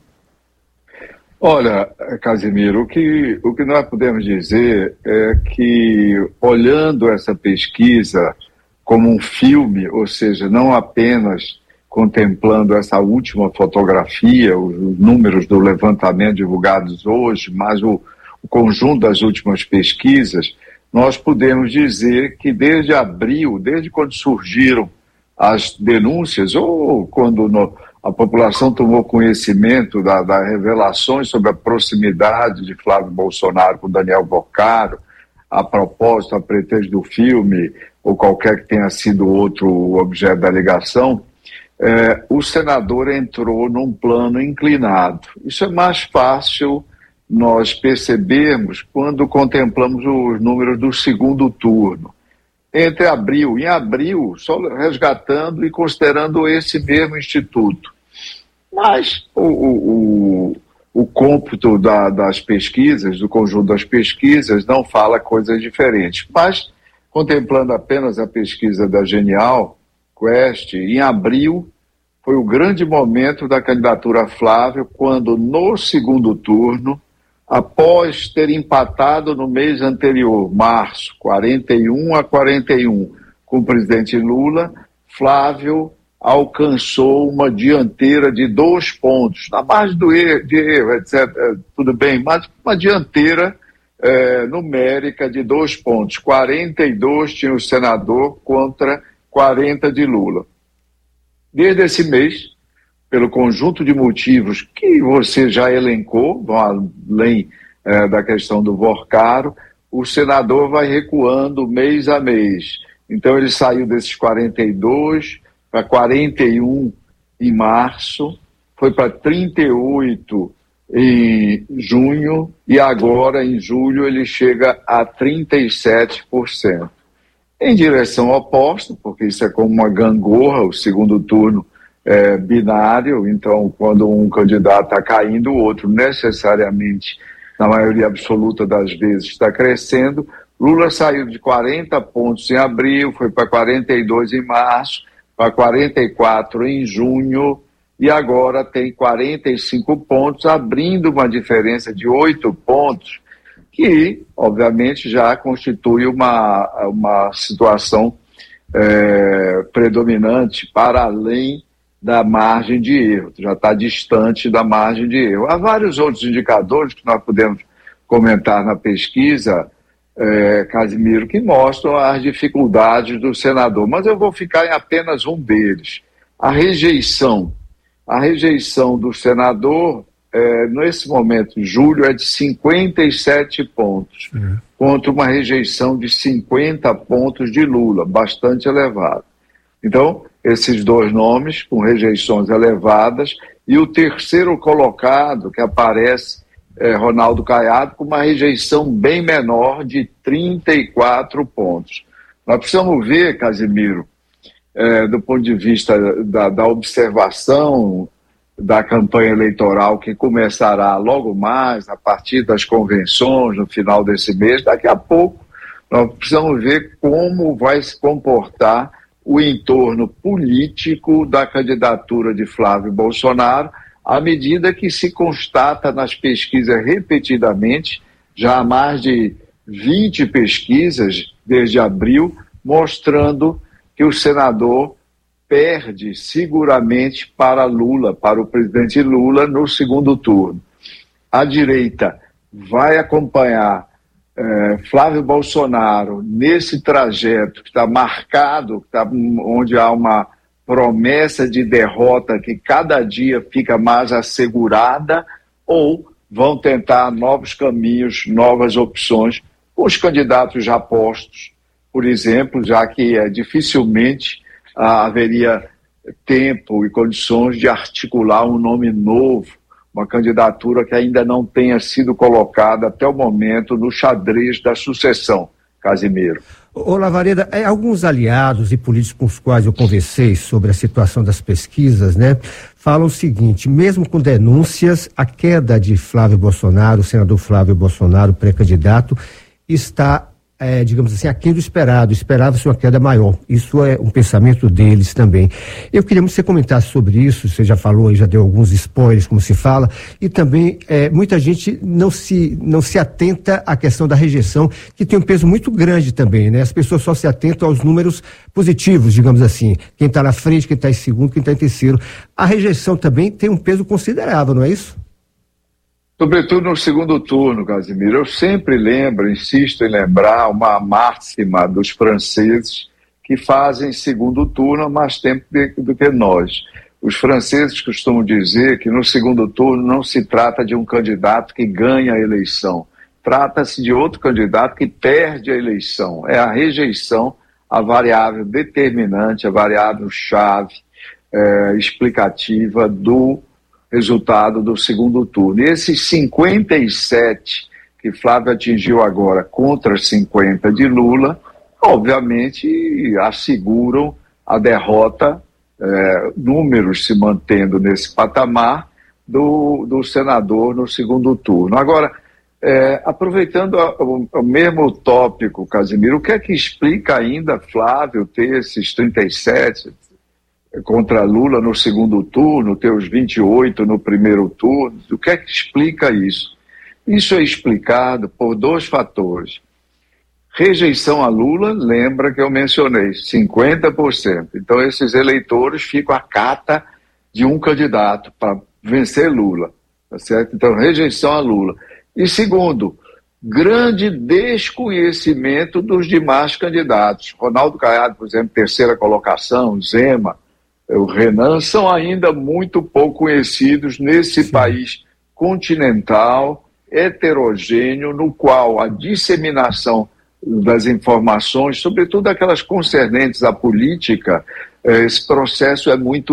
Olha, Casimiro, o que nós podemos dizer é que, olhando essa pesquisa como um filme, ou seja, não apenas contemplando essa última fotografia, os números do levantamento divulgados hoje, mas o conjunto das últimas pesquisas, nós podemos dizer que desde abril, desde quando surgiram as denúncias, ou quando a população tomou conhecimento das revelações sobre a proximidade de Flávio Bolsonaro com Daniel Boccaro, a propósito, a pretexto do filme, ou qualquer que tenha sido outro objeto da ligação, o senador entrou num plano inclinado. Isso é mais fácil nós percebemos quando contemplamos os números do segundo turno. Em abril, só resgatando e considerando esse mesmo instituto. Mas o cômputo das pesquisas, do conjunto das pesquisas, não fala coisas diferentes. Mas, contemplando apenas a pesquisa da Genial Quest, em abril foi o grande momento da candidatura a Flávio, quando no segundo turno, após ter empatado no mês anterior, março, 41-41, com o presidente Lula, Flávio alcançou uma dianteira de 2 pontos, na margem de erro, etc. Tudo bem, mas uma dianteira numérica de 2 pontos. 42 tinha o senador contra 40 de Lula. Desde esse mês, pelo conjunto de motivos que você já elencou, além da questão do Boccaro, o senador vai recuando mês a mês. Então ele saiu desses 42 para 41 em março, foi para 38 em junho e agora em julho ele chega a 37%. Em direção oposta, porque isso é como uma gangorra, o segundo turno é binário, então quando um candidato está caindo, o outro necessariamente, na maioria absoluta das vezes, está crescendo. Lula saiu de 40 pontos em abril, foi para 42 em março, para 44 em junho, e agora tem 45 pontos, abrindo uma diferença de 8 pontos, que, obviamente, já constitui uma situação predominante para além da margem de erro, já está distante da margem de erro. Há vários outros indicadores que nós podemos comentar na pesquisa, Casimiro, que mostram as dificuldades do senador. Mas eu vou ficar em apenas um deles. A rejeição do senador, nesse momento, julho, é de 57 pontos, contra uma rejeição de 50 pontos de Lula, bastante elevada. Então, esses dois nomes, com rejeições elevadas, e o terceiro colocado, que aparece, Ronaldo Caiado, com uma rejeição bem menor de 34 pontos. Nós precisamos ver, Casimiro, do ponto de vista da observação da campanha eleitoral, que começará logo mais, a partir das convenções, no final desse mês, daqui a pouco, nós precisamos ver como vai se comportar o entorno político da candidatura de Flávio Bolsonaro, à medida que se constata nas pesquisas repetidamente, já há mais de 20 pesquisas desde abril, mostrando que o senador perde seguramente para Lula, para o presidente Lula, no segundo turno. A direita vai acompanhar Flávio Bolsonaro nesse trajeto que está marcado, onde há uma promessa de derrota que cada dia fica mais assegurada, ou vão tentar novos caminhos, novas opções, com os candidatos já postos, por exemplo, já que dificilmente haveria tempo e condições de articular um nome novo, uma candidatura que ainda não tenha sido colocada até o momento no xadrez da sucessão, Casimiro. Ô Lavareda, alguns aliados e políticos com os quais eu conversei sobre a situação das pesquisas, né, falam o seguinte: mesmo com denúncias, a queda de Flávio Bolsonaro, o senador Flávio Bolsonaro, pré-candidato, está, digamos assim, aquém do esperado. Esperava-se uma queda maior. Isso é um pensamento deles também. Eu queria muito que você comentasse sobre isso. Você já falou aí, já deu alguns spoilers, como se fala, e também muita gente não se atenta à questão da rejeição, que tem um peso muito grande também, né? As pessoas só se atentam aos números positivos, digamos assim. Quem está na frente, quem está em segundo, quem está em terceiro. A rejeição também tem um peso considerável, não é isso? Sobretudo no segundo turno, Casimiro. Eu sempre insisto em lembrar uma máxima dos franceses que fazem segundo turno há mais tempo do que nós. Os franceses costumam dizer que no segundo turno não se trata de um candidato que ganha a eleição. Trata-se de outro candidato que perde a eleição. É a rejeição a variável determinante, a variável-chave explicativa do resultado do segundo turno. E esses 57 que Flávio atingiu agora contra 50 de Lula, obviamente asseguram a derrota, números se mantendo nesse patamar, do senador no segundo turno. Agora, aproveitando o mesmo tópico, Casimiro, o que é que explica ainda Flávio ter esses 37 contra Lula no segundo turno, ter os 28 no primeiro turno? O que é que explica isso? Isso é explicado por dois fatores. Rejeição a Lula, lembra que eu mencionei, 50%. Então esses eleitores ficam à cata de um candidato para vencer Lula, tá certo? Então rejeição a Lula. E segundo, grande desconhecimento dos demais candidatos. Ronaldo Caiado, por exemplo, terceira colocação, Zema, o Renan, são ainda muito pouco conhecidos nesse país continental, heterogêneo, no qual a disseminação das informações, sobretudo aquelas concernentes à política, esse processo é muito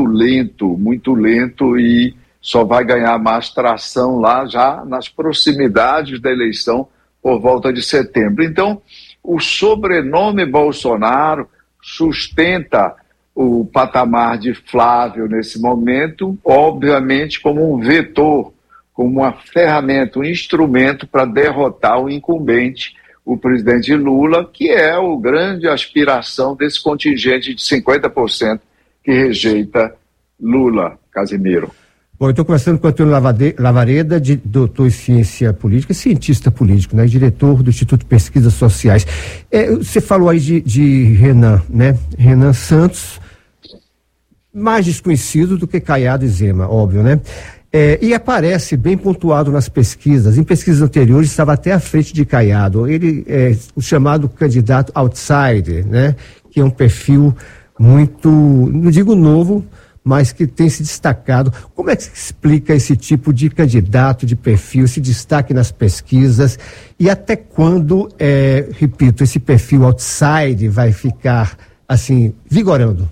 lento e só vai ganhar mais tração lá já nas proximidades da eleição por volta de setembro. Então, o sobrenome Bolsonaro sustenta o patamar de Flávio nesse momento, obviamente como um vetor, como uma ferramenta, um instrumento para derrotar o incumbente, o presidente Lula, que é o grande aspiração desse contingente de 50% que rejeita Lula, Casimiro. Bom, eu estou conversando com o Antônio Lavareda, doutor em ciência política, cientista político, né, diretor do Instituto de Pesquisas Sociais. Você falou aí de Renan, né? Renan Santos, mais desconhecido do que Caiado e Zema, óbvio, né? E aparece bem pontuado nas pesquisas. Em pesquisas anteriores estava até à frente de Caiado. Ele é o chamado candidato outsider, né? Que é um perfil muito, não digo novo, mas que tem se destacado. Como é que se explica esse tipo de candidato, de perfil, esse destaque nas pesquisas? E até quando, repito, esse perfil outsider vai ficar, assim, vigorando?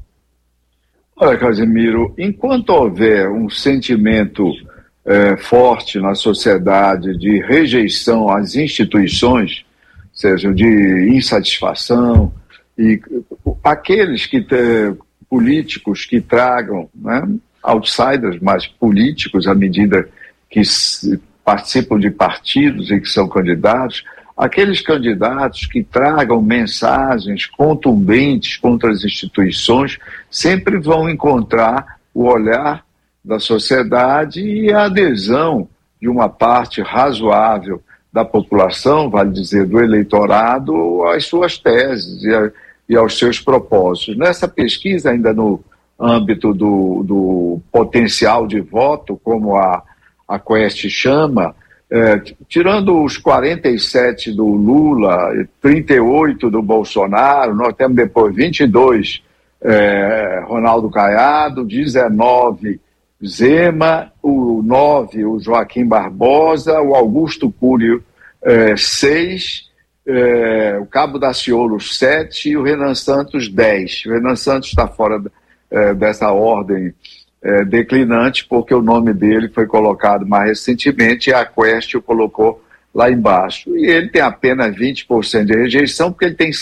Olha, Casimiro, enquanto houver um sentimento forte na sociedade de rejeição às instituições, seja de insatisfação, e aqueles políticos que tragam, né, outsiders, mas políticos à medida que participam de partidos e que são candidatos, aqueles candidatos que tragam mensagens contundentes contra as instituições sempre vão encontrar o olhar da sociedade e a adesão de uma parte razoável da população, vale dizer, do eleitorado, às suas teses e aos seus propósitos. Nessa pesquisa, ainda no âmbito do potencial de voto, como a Quest chama, tirando os 47 do Lula, 38 do Bolsonaro, nós temos depois 22 Ronaldo Caiado, 19 Zema, o 9 o Joaquim Barbosa, o Augusto Cury 6, o Cabo Daciolo 7 e o Renan Santos 10. O Renan Santos está fora dessa ordem declinante, porque o nome dele foi colocado mais recentemente e a Quest o colocou lá embaixo. E ele tem apenas 20% de rejeição, porque ele tem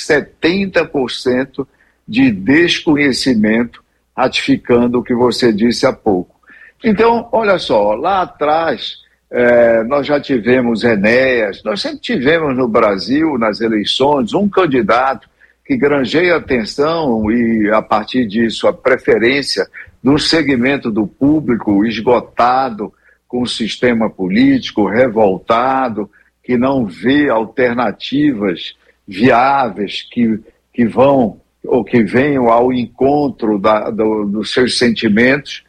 70% de desconhecimento, ratificando o que você disse há pouco. Então, olha só, lá atrás nós já tivemos Enéas, nós sempre tivemos no Brasil, nas eleições, um candidato que granjeia atenção e, a partir disso, a preferência de um segmento do público esgotado com o sistema político, revoltado, que não vê alternativas viáveis que vão ou que venham ao encontro dos seus sentimentos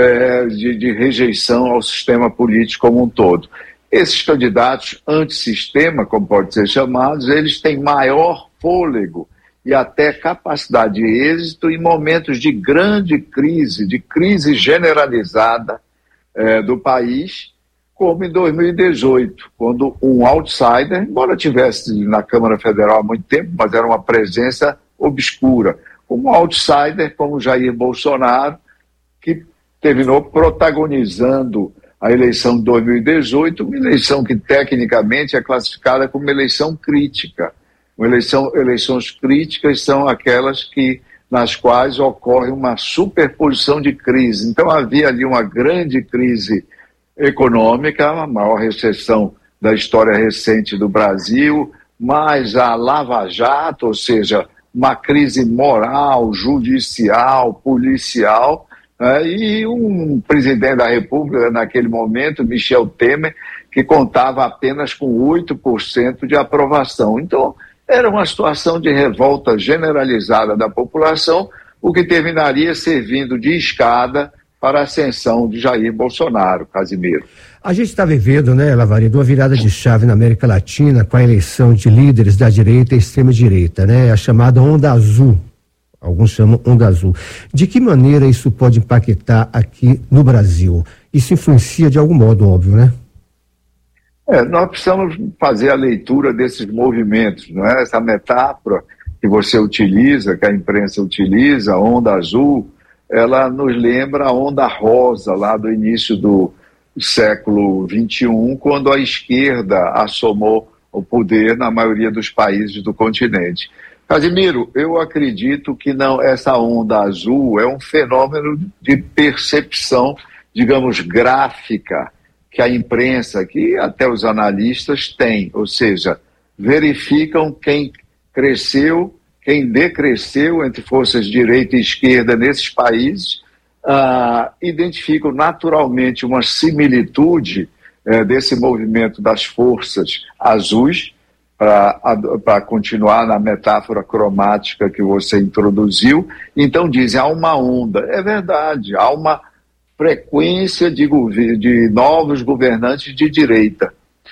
de rejeição ao sistema político como um todo. Esses candidatos antissistema, como pode ser chamados, eles têm maior fôlego e até capacidade de êxito em momentos de grande crise, de crise generalizada do país, como em 2018, quando um outsider, embora tivesse na Câmara Federal há muito tempo, mas era uma presença obscura, um outsider como Jair Bolsonaro, que terminou protagonizando a eleição de 2018, uma eleição que tecnicamente é classificada como uma eleição crítica. Eleições críticas são aquelas nas quais ocorre uma superposição de crise. Então havia ali uma grande crise econômica, a maior recessão da história recente do Brasil, mais a Lava Jato, ou seja, uma crise moral, judicial, policial, e um presidente da República naquele momento, Michel Temer, que contava apenas com 8% de aprovação. Então, era uma situação de revolta generalizada da população, o que terminaria servindo de escada para a ascensão de Jair Bolsonaro, Casimiro. A gente está vivendo, né, Lavarido, uma virada de chave na América Latina com a eleição de líderes da direita e extrema-direita, né, a chamada Onda Azul. Alguns chamam Onda Azul. De que maneira isso pode impactar aqui no Brasil? Isso influencia de algum modo, óbvio, né? Nós precisamos fazer a leitura desses movimentos, não é? Essa metáfora que você utiliza, que a imprensa utiliza, a onda azul, ela nos lembra a onda rosa lá do início do século XXI, quando a esquerda assomou o poder na maioria dos países do continente. Casimiro, eu acredito que essa onda azul é um fenômeno de percepção, digamos, gráfica, que a imprensa, que até os analistas têm, ou seja, verificam quem cresceu, quem decresceu entre forças de direita e esquerda nesses países, identificam naturalmente uma similitude desse movimento das forças azuis, para continuar na metáfora cromática que você introduziu. Então dizem, há uma onda. É verdade, há uma frequência de novos governantes de direita.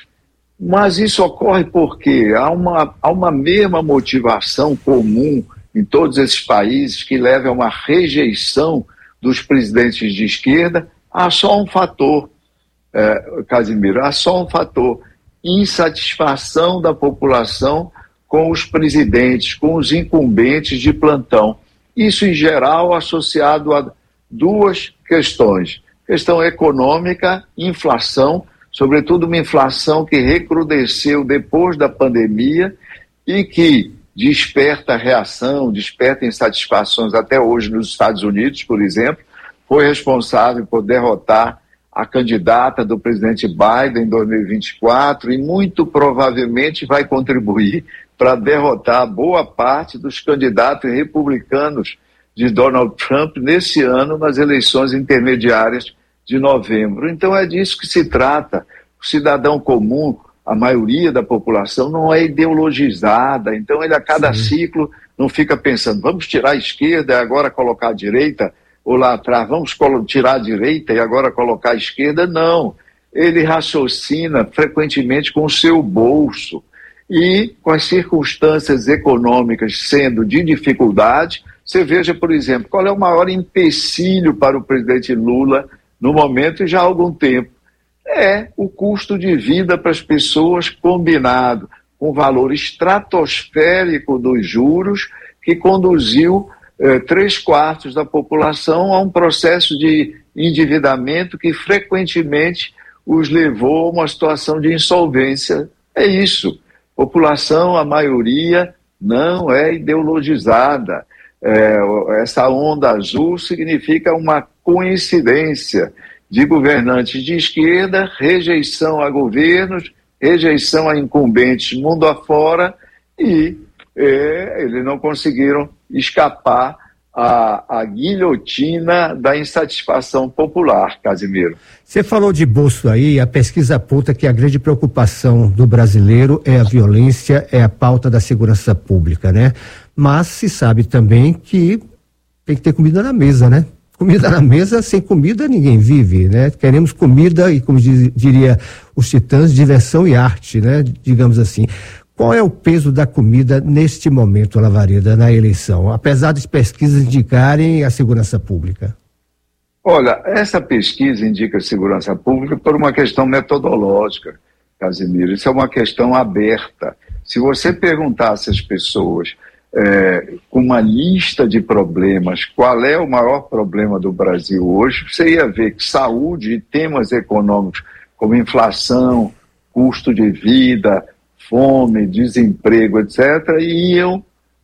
Mas isso ocorre porque há uma mesma motivação comum em todos esses países que leva a uma rejeição dos presidentes de esquerda. Há só um fator, Casimiro, há só um fator: insatisfação da população com os presidentes, com os incumbentes de plantão. Isso, em geral, associado a duas questões: questão econômica, inflação, sobretudo uma inflação que recrudesceu depois da pandemia e que desperta reação, desperta insatisfações até hoje nos Estados Unidos, por exemplo. Foi responsável por derrotar a candidata do presidente Biden em 2024 e muito provavelmente vai contribuir para derrotar boa parte dos candidatos republicanos de Donald Trump nesse ano nas eleições intermediárias de novembro. Então é disso que se trata. O cidadão comum, a maioria da população, não é ideologizada. Então ele a cada ciclo não fica pensando, vamos tirar a esquerda e agora colocar a direita, ou lá atrás, vamos tirar a direita e agora colocar a esquerda. Não. Ele raciocina frequentemente com o seu bolso. E com as circunstâncias econômicas sendo de dificuldade, você veja, por exemplo, qual é o maior empecilho para o presidente Lula no momento e já há algum tempo. É o custo de vida para as pessoas combinado com o valor estratosférico dos juros que conduziu 3/4 da população a um processo de endividamento que frequentemente os levou a uma situação de insolvência. É isso. População, a maioria, não é ideologizada. Essa onda azul significa uma coincidência de governantes de esquerda, rejeição a governos, rejeição a incumbentes mundo afora, e eles não conseguiram escapar à guilhotina da insatisfação popular, Casimiro. Você falou de bolso aí, a pesquisa aponta que a grande preocupação do brasileiro é a violência, é a pauta da segurança pública, né? Mas se sabe também que tem que ter comida na mesa, né? Comida na mesa, sem comida ninguém vive, né? Queremos comida e, como diria os titãs, diversão e arte, né? Digamos assim. Qual é o peso da comida neste momento, Lavareda, na eleição, apesar das pesquisas indicarem a segurança pública? Olha, essa pesquisa indica a segurança pública por uma questão metodológica, Casimiro. Isso é uma questão aberta. Se você perguntasse às pessoas com uma lista de problemas, qual é o maior problema do Brasil hoje, você ia ver que saúde e temas econômicos como inflação, custo de vida, fome, desemprego, etc., iam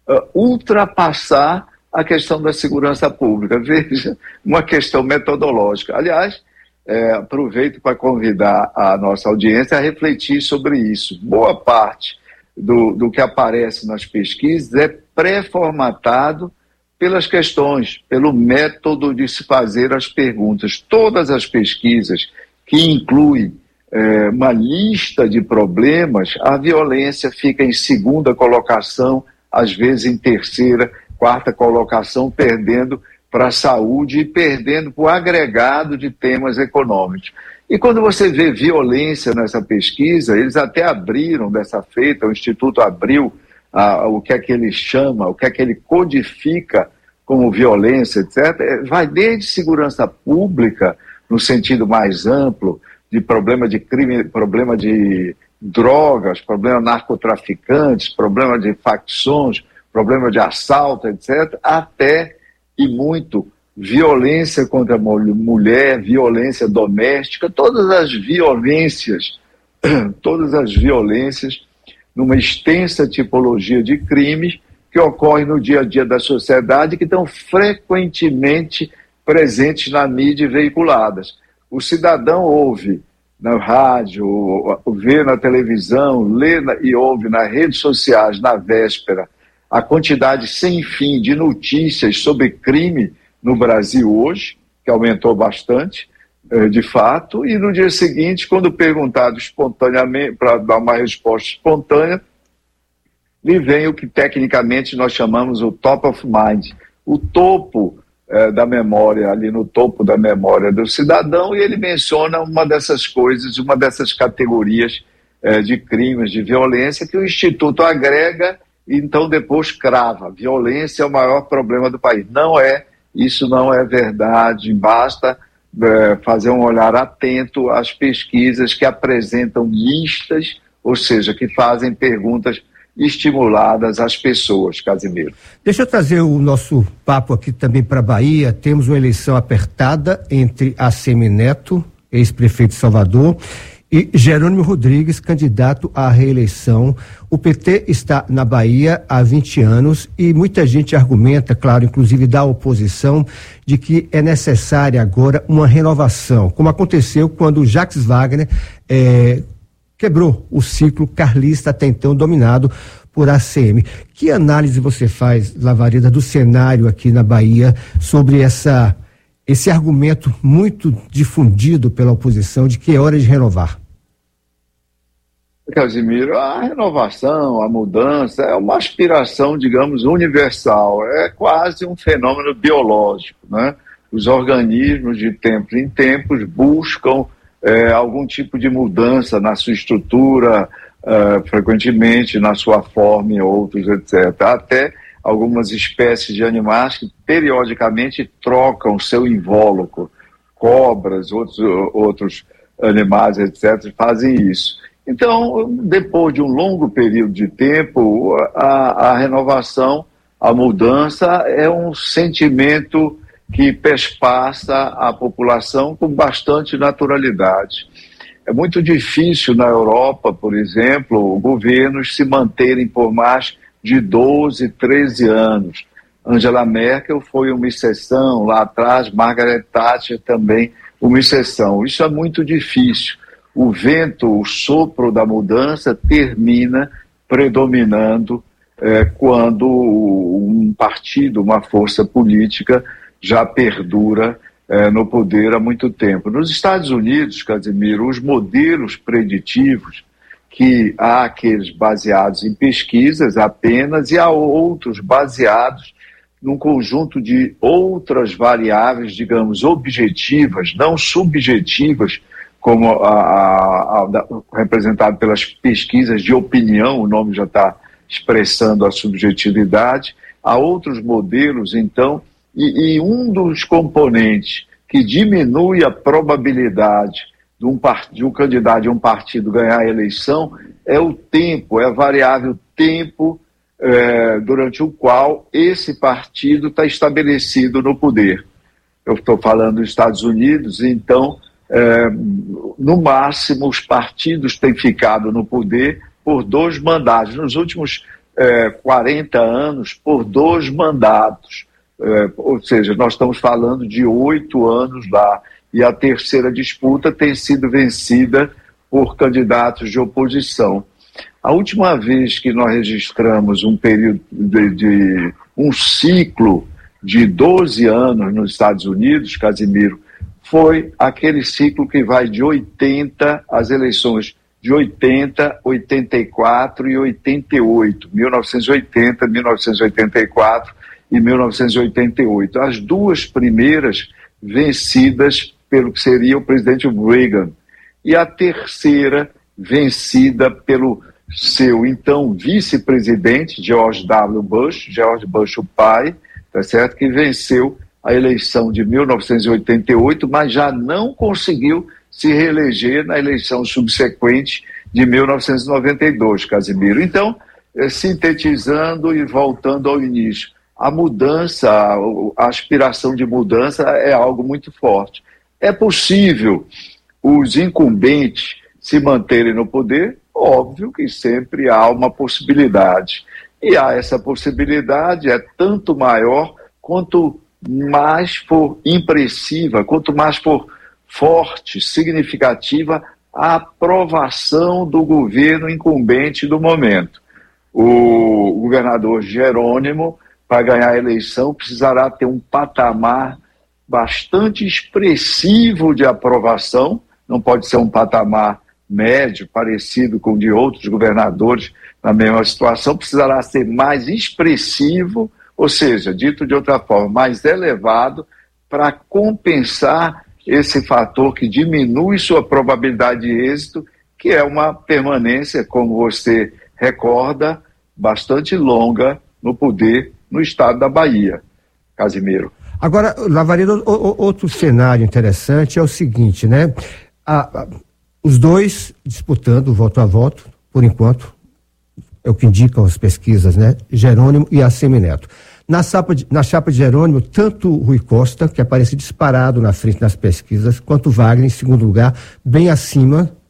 ultrapassar a questão da segurança pública. Veja, uma questão metodológica. Aliás, aproveito para convidar a nossa audiência a refletir sobre isso. Boa parte do que aparece nas pesquisas é pré-formatado pelas questões, pelo método de se fazer as perguntas. Todas as pesquisas que incluem uma lista de problemas, a violência fica em segunda colocação, às vezes em terceira, quarta colocação, perdendo para a saúde e perdendo para o agregado de temas econômicos. E quando você vê violência nessa pesquisa, eles até abriram dessa feita, o Instituto abriu o que é que ele chama, o que é que ele codifica como violência, etc., vai desde segurança pública, no sentido mais amplo, de problema de crime, problema de drogas, problema de narcotraficantes, problema de facções, problema de assalto, etc., até e muito violência contra a mulher, violência doméstica, todas as violências numa extensa tipologia de crimes que ocorrem no dia a dia da sociedade, que estão frequentemente presentes na mídia e veiculadas. O cidadão ouve na rádio, vê na televisão, lê e ouve nas redes sociais, na véspera, a quantidade sem fim de notícias sobre crime no Brasil hoje, que aumentou bastante, de fato, e no dia seguinte, quando perguntado espontaneamente, para dar uma resposta espontânea, lhe vem o que tecnicamente nós chamamos o top of mind, o topo da memória, ali no topo da memória do cidadão, e ele menciona uma dessas coisas, uma dessas categorias de crimes, de violência, que o Instituto agrega e então depois crava. Violência é o maior problema do país. Não é, isso não é verdade, basta fazer um olhar atento às pesquisas que apresentam listas, ou seja, que fazem perguntas estimuladas às pessoas, Casimiro. Deixa eu trazer o nosso papo aqui também para a Bahia. Temos uma eleição apertada entre Assemineto, ex-prefeito de Salvador, e Jerônimo Rodrigues, candidato à reeleição. O PT está na Bahia há 20 anos e muita gente argumenta, claro, inclusive da oposição, de que é necessária agora uma renovação, como aconteceu quando Jacques Wagner quebrou o ciclo carlista até então dominado por ACM. Que análise você faz, Lavareda, do cenário aqui na Bahia sobre esse argumento muito difundido pela oposição de que é hora de renovar? Casimiro, a renovação, a mudança é uma aspiração, digamos, universal. É quase um fenômeno biológico, né? Os organismos, de tempos em tempos, buscam algum tipo de mudança na sua estrutura, frequentemente na sua forma e outros, etc. Até algumas espécies de animais que periodicamente trocam seu invólucro. Cobras, outros animais, etc., fazem isso. Então, depois de um longo período de tempo, a renovação, a mudança é um sentimento que perspassa a população com bastante naturalidade. É muito difícil na Europa, por exemplo, governos se manterem por mais de 12, 13 anos. Angela Merkel foi uma exceção lá atrás, Margaret Thatcher também uma exceção. Isso é muito difícil. O vento, o sopro da mudança termina predominando quando um partido, uma força política já perdura no poder há muito tempo. Nos Estados Unidos, Casimiro, os modelos preditivos, que há aqueles baseados em pesquisas apenas e há outros baseados num conjunto de outras variáveis, digamos, objetivas, não subjetivas, como representado pelas pesquisas de opinião, o nome já está expressando a subjetividade. Há outros modelos, então, e um dos componentes que diminui a probabilidade de um candidato de um partido ganhar a eleição é o tempo, é a variável tempo durante o qual esse partido está estabelecido no poder. Eu estou falando dos Estados Unidos, então, no máximo, os partidos têm ficado no poder por 2 mandatos. Nos últimos 40 anos, por 2 mandatos. Ou seja, nós estamos falando de 8 anos lá, e a terceira disputa tem sido vencida por candidatos de oposição. A última vez que nós registramos um período de um ciclo de 12 anos nos Estados Unidos, Casimiro, foi aquele ciclo que vai de 80, as eleições de 80, 84 e 88, 1980, 1984 e 1988. As 2 primeiras vencidas pelo que seria o presidente Reagan, e a terceira vencida pelo seu então vice-presidente, George W. Bush o pai, tá certo? Que venceu a eleição de 1988, mas já não conseguiu se reeleger na eleição subsequente de 1992, Casimiro. Então, sintetizando e voltando ao início, a mudança, a aspiração de mudança é algo muito forte. É possível os incumbentes se manterem no poder? Óbvio que sempre há uma possibilidade. E há essa possibilidade, é tanto maior quanto mais for impressiva, quanto mais for forte, significativa a aprovação do governo incumbente do momento. O governador Jerônimo, para ganhar a eleição, precisará ter um patamar bastante expressivo de aprovação, não pode ser um patamar médio, parecido com o de outros governadores na mesma situação, precisará ser mais expressivo, ou seja, dito de outra forma, mais elevado para compensar esse fator que diminui sua probabilidade de êxito, que é uma permanência, como você recorda, bastante longa no poder no estado da Bahia. Casimiro. Agora, Lavareda, outro cenário interessante é o seguinte, né? Os dois disputando voto a voto, por enquanto, é o que indicam as pesquisas, né? Jerônimo e Assemineto. Na chapa de Jerônimo, tanto Rui Costa, que aparece disparado na frente nas pesquisas, quanto Wagner, em segundo lugar, bem acima